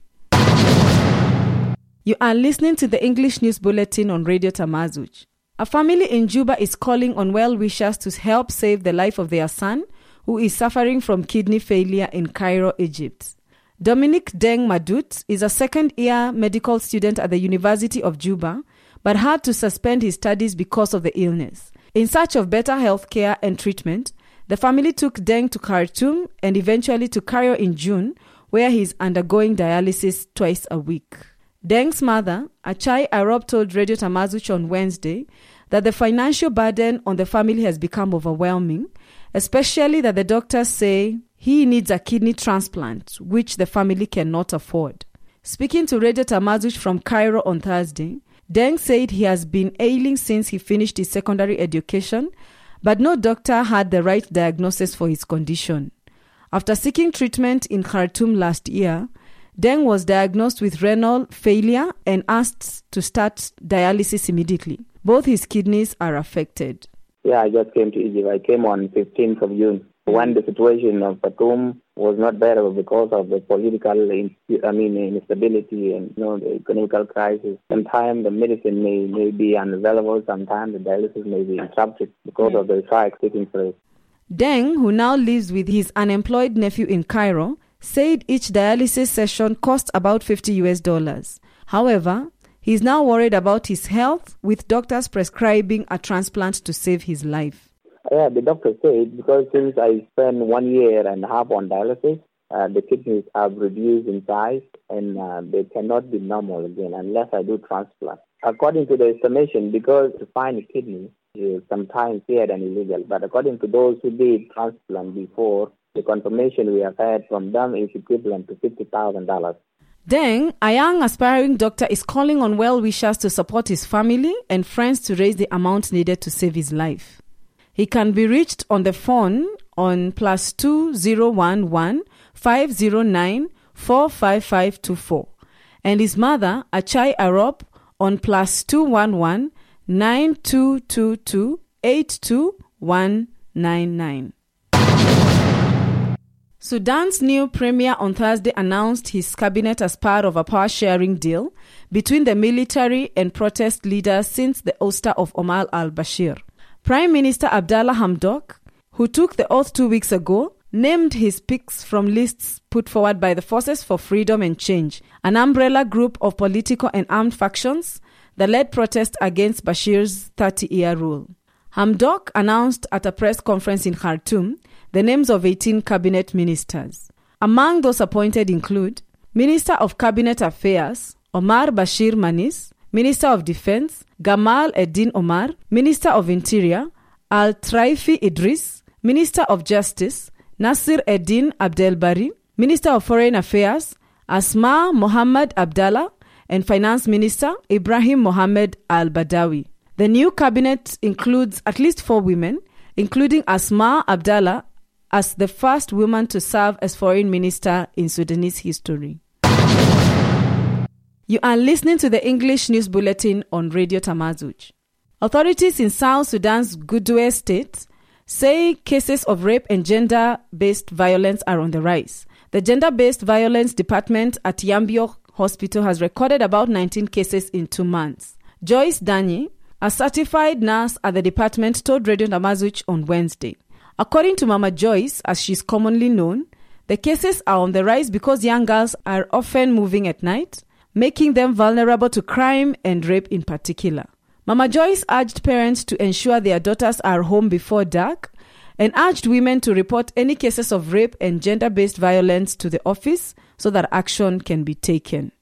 You are listening to the English News Bulletin on Radio Tamazuch. A family in Juba is calling on well-wishers to help save the life of their son, who is suffering from kidney failure in Cairo, Egypt. Dominic Deng Madut is a second-year medical student at the University of Juba, but had to suspend his studies because of the illness. In search of better health care and treatment, the family took Deng to Khartoum and eventually to Cairo in June, where he is undergoing dialysis twice a week. Deng's mother, Achai Arop, told Radio Tamazuch on Wednesday that the financial burden on the family has become overwhelming, especially that the doctors say he needs a kidney transplant, which the family cannot afford. Speaking to Radio Tamazuch from Cairo on Thursday, Deng said he has been ailing since he finished his secondary education, but no doctor had the right diagnosis for his condition. After seeking treatment in Khartoum last year, Deng was diagnosed with renal failure and asked to start dialysis immediately. Both his kidneys are affected. Yeah, I just came to Egypt. I came on fifteenth of June. When the situation of Khartoum was not bearable because of the political, I mean, instability and you know the economic crisis. Sometimes the medicine may, may be unavailable. Sometimes the dialysis may be interrupted because of the strike taking place. Deng, who now lives with his unemployed nephew in Cairo, said each dialysis session cost about fifty U S dollars. However, he is now worried about his health, with doctors prescribing a transplant to save his life. Yeah, the doctor said because since I spent one year and a half on dialysis, uh, the kidneys have reduced in size and uh, they cannot be normal again unless I do transplant. According to the estimation, because to find a kidney is sometimes weird and illegal, but according to those who did transplant before, the confirmation we have had from them is equivalent to fifty thousand dollars. Deng, a young aspiring doctor, is calling on well-wishers to support his family and friends to raise the amount needed to save his life. He can be reached on the phone on plus two zero one one five zero nine four five five two four and his mother, Achai Arop, on plus two one one nine two two two eight two one nine nine. Sudan's new premier on Thursday announced his cabinet as part of a power-sharing deal between the military and protest leaders since the ouster of Omar al-Bashir. Prime Minister Abdallah Hamdok, who took the oath two weeks ago, named his picks from lists put forward by the Forces for Freedom and Change, an umbrella group of political and armed factions that led protests against Bashir's thirty-year rule. Hamdok announced at a press conference in Khartoum the names of eighteen cabinet ministers. Among those appointed include Minister of Cabinet Affairs, Omar Bashir Manis, Minister of Defense, Gamal Eddin Omar, Minister of Interior, Al-Traifi Idris, Minister of Justice, Nasir Eddin Abdelbari, Minister of Foreign Affairs, Asma Mohammed Abdallah, and Finance Minister Ibrahim Mohammed Al-Badawi. The new cabinet includes at least four women, including Asma Abdallah as the first woman to serve as foreign minister in Sudanese history. You are listening to the English News Bulletin on Radio Tamazuj. Authorities in South Sudan's Gudwe state say cases of rape and gender-based violence are on the rise. The Gender-Based Violence Department at Yambio Hospital has recorded about nineteen cases in two months. Joyce Danyi, a certified nurse at the department, told Radio Tamazuj on Wednesday. According to Mama Joyce, as she's commonly known, the cases are on the rise because young girls are often moving at night, making them vulnerable to crime and rape in particular. Mama Joyce urged parents to ensure their daughters are home before dark and urged women to report any cases of rape and gender-based violence to the office so that action can be taken.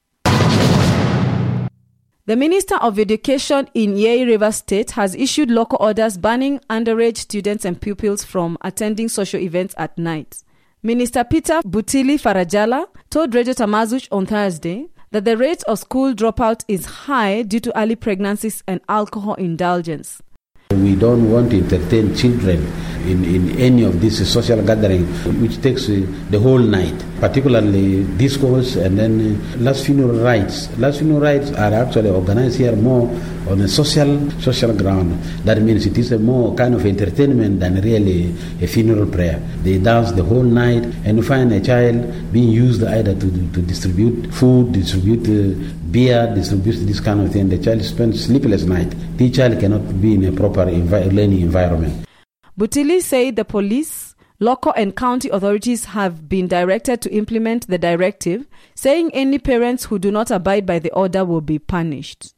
The Minister of Education in Yei River State has issued local orders banning underage students and pupils from attending social events at night. Minister Peter Butili Farajala told Radio Tamazuj on Thursday that the rate of school dropout is high due to early pregnancies and alcohol indulgence. We don't want to entertain children in, in any of these social gatherings, which takes uh, the whole night, particularly discourse and then uh, last funeral rites. Last funeral rites are actually organized here more on a social social ground. That means it is a more kind of entertainment than really a funeral prayer. They dance the whole night, and you find a child being used either to, to distribute food, distribute uh, beer, distribute this kind of thing. The child spends sleepless night. The child cannot be in a proper envi- learning environment. Butili said the police, local and county authorities have been directed to implement the directive, saying any parents who do not abide by the order will be punished.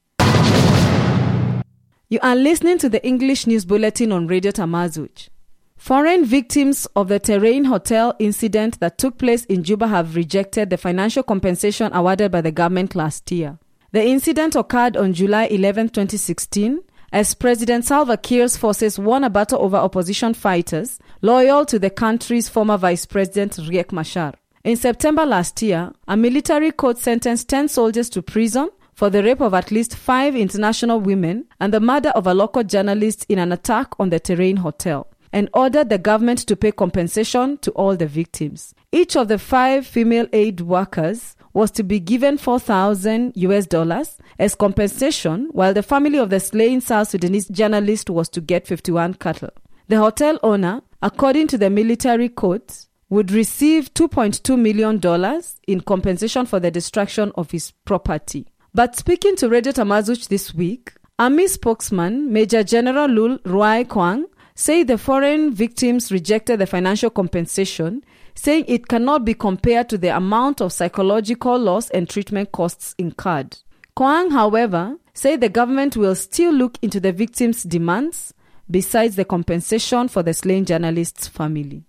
You are listening to the English News Bulletin on Radio Tamazuj. Foreign victims of the Terrain Hotel incident that took place in Juba have rejected the financial compensation awarded by the government last year. The incident occurred on July eleventh, twenty sixteen, as President Salva Kiir's forces won a battle over opposition fighters loyal to the country's former Vice President Riek Machar. In September last year, a military court sentenced ten soldiers to prison for the rape of at least five international women and the murder of a local journalist in an attack on the Terrain Hotel, and ordered the government to pay compensation to all the victims. Each of the five female aid workers was to be given four thousand U S dollars as compensation, while the family of the slain South Sudanese journalist was to get fifty-one cattle. The hotel owner, according to the military court, would receive two point two million dollars in compensation for the destruction of his property. But speaking to Radio Tamazuj this week, Army spokesman Major General Lul Ruai Kwang say the foreign victims rejected the financial compensation, saying it cannot be compared to the amount of psychological loss and treatment costs incurred. Kwang, however, said the government will still look into the victims' demands besides the compensation for the slain journalist's family.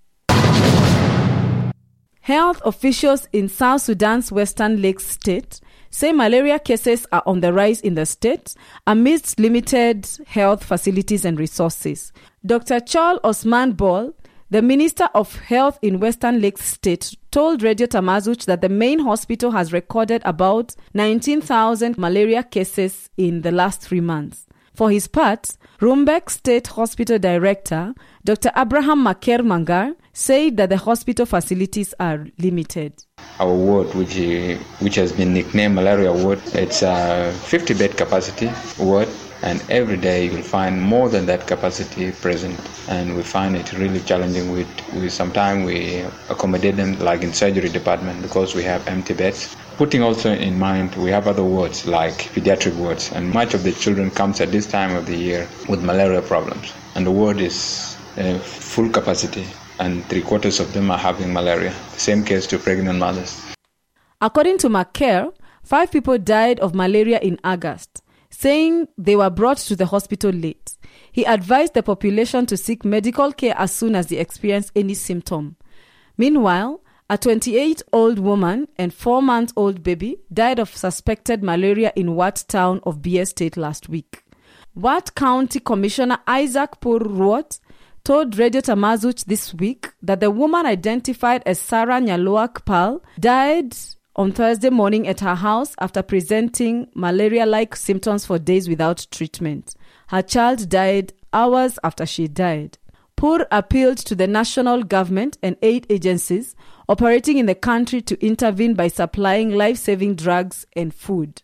Health officials in South Sudan's Western Lakes state say malaria cases are on the rise in the state amidst limited health facilities and resources. Doctor Chol Osman Bol, the Minister of Health in Western Lakes State, told Radio Tamazuj that the main hospital has recorded about nineteen thousand malaria cases in the last three months. For his part, Rumbek State Hospital Director Doctor Abraham Maker Mangar said that the hospital facilities are limited. Our ward, which which has been nicknamed malaria ward, it's a fifty bed capacity ward, and every day you'll find more than that capacity present, and we find it really challenging. With, with sometimes we accommodate them like in surgery department because we have empty beds. Putting also in mind we have other wards like pediatric wards, and much of the children comes at this time of the year with malaria problems, and the ward is uh, full capacity. and three quarters of them are having malaria. The same case to pregnant mothers. According to McCare, five people died of malaria in August, saying they were brought to the hospital late. He advised the population to seek medical care as soon as they experience any symptom. Meanwhile, a twenty-eight-year-old woman and four-month-old baby died of suspected malaria in Wat town of B S State last week. Wat County Commissioner Isaac Pur Ruot told Radio Tamazuch this week that the woman identified as Sarah Nyaloak Pal died on Thursday morning at her house after presenting malaria-like symptoms for days without treatment. Her child died hours after she died. Pur appealed to the national government and aid agencies operating in the country to intervene by supplying life-saving drugs and food.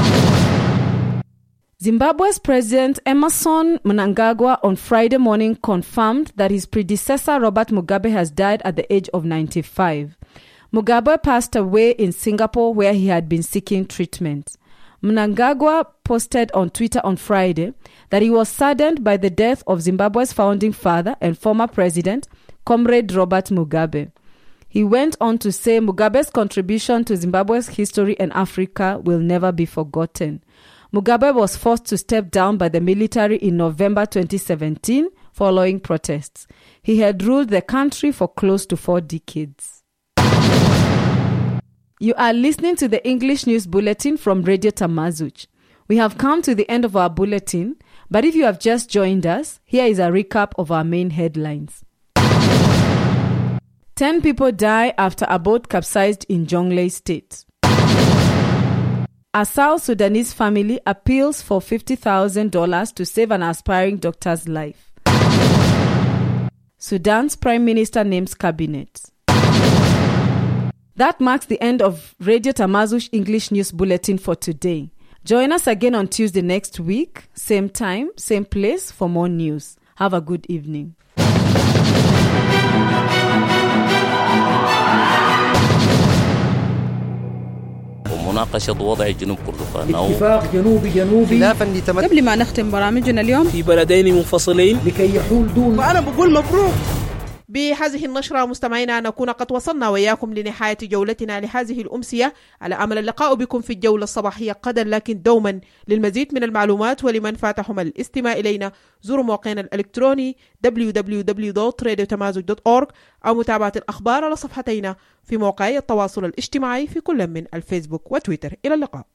Zimbabwe's President Emmerson Mnangagwa on Friday morning confirmed that his predecessor Robert Mugabe has died at the age of ninety-five. Mugabe passed away in Singapore where he had been seeking treatment. Mnangagwa posted on Twitter on Friday that he was saddened by the death of Zimbabwe's founding father and former president, Comrade Robert Mugabe. He went on to say Mugabe's contribution to Zimbabwe's history and Africa will never be forgotten. Mugabe was forced to step down by the military in November twenty seventeen following protests. He had ruled the country for close to four decades. You are listening to the English News Bulletin from Radio Tamazuch. We have come to the end of our bulletin, but if you have just joined us, here is a recap of our main headlines. Ten people die after a boat capsized in Jonglei State. A South Sudanese family appeals for fifty thousand dollars to save an aspiring doctor's life. Sudan's Prime Minister names cabinet. That marks the end of Radio Tamazuch English News Bulletin for today. Join us again on Tuesday next week, same time, same place for more news. Have a good evening. ومناقشة وضع جنوب كردفان اتفاق جنوبي جنوبي قبل ما نختم برامجنا اليوم في بلدين منفصلين لكي يحول دون وأنا بقول مبروك. بهذه النشرة مستمعينا نكون قد وصلنا وإياكم لنهاية جولتنا لهذه الأمسية، على أمل اللقاء بكم في الجولة الصباحية غدا، لكن دوما للمزيد من المعلومات ولمن فاتهم الاستماع إلينا زوروا موقعنا الإلكتروني دبليو دبليو دبليو دوت راديو تمازج دوت أورج أو متابعة الأخبار على صفحتينا في موقعي التواصل الاجتماعي في كل من الفيسبوك وتويتر. إلى اللقاء.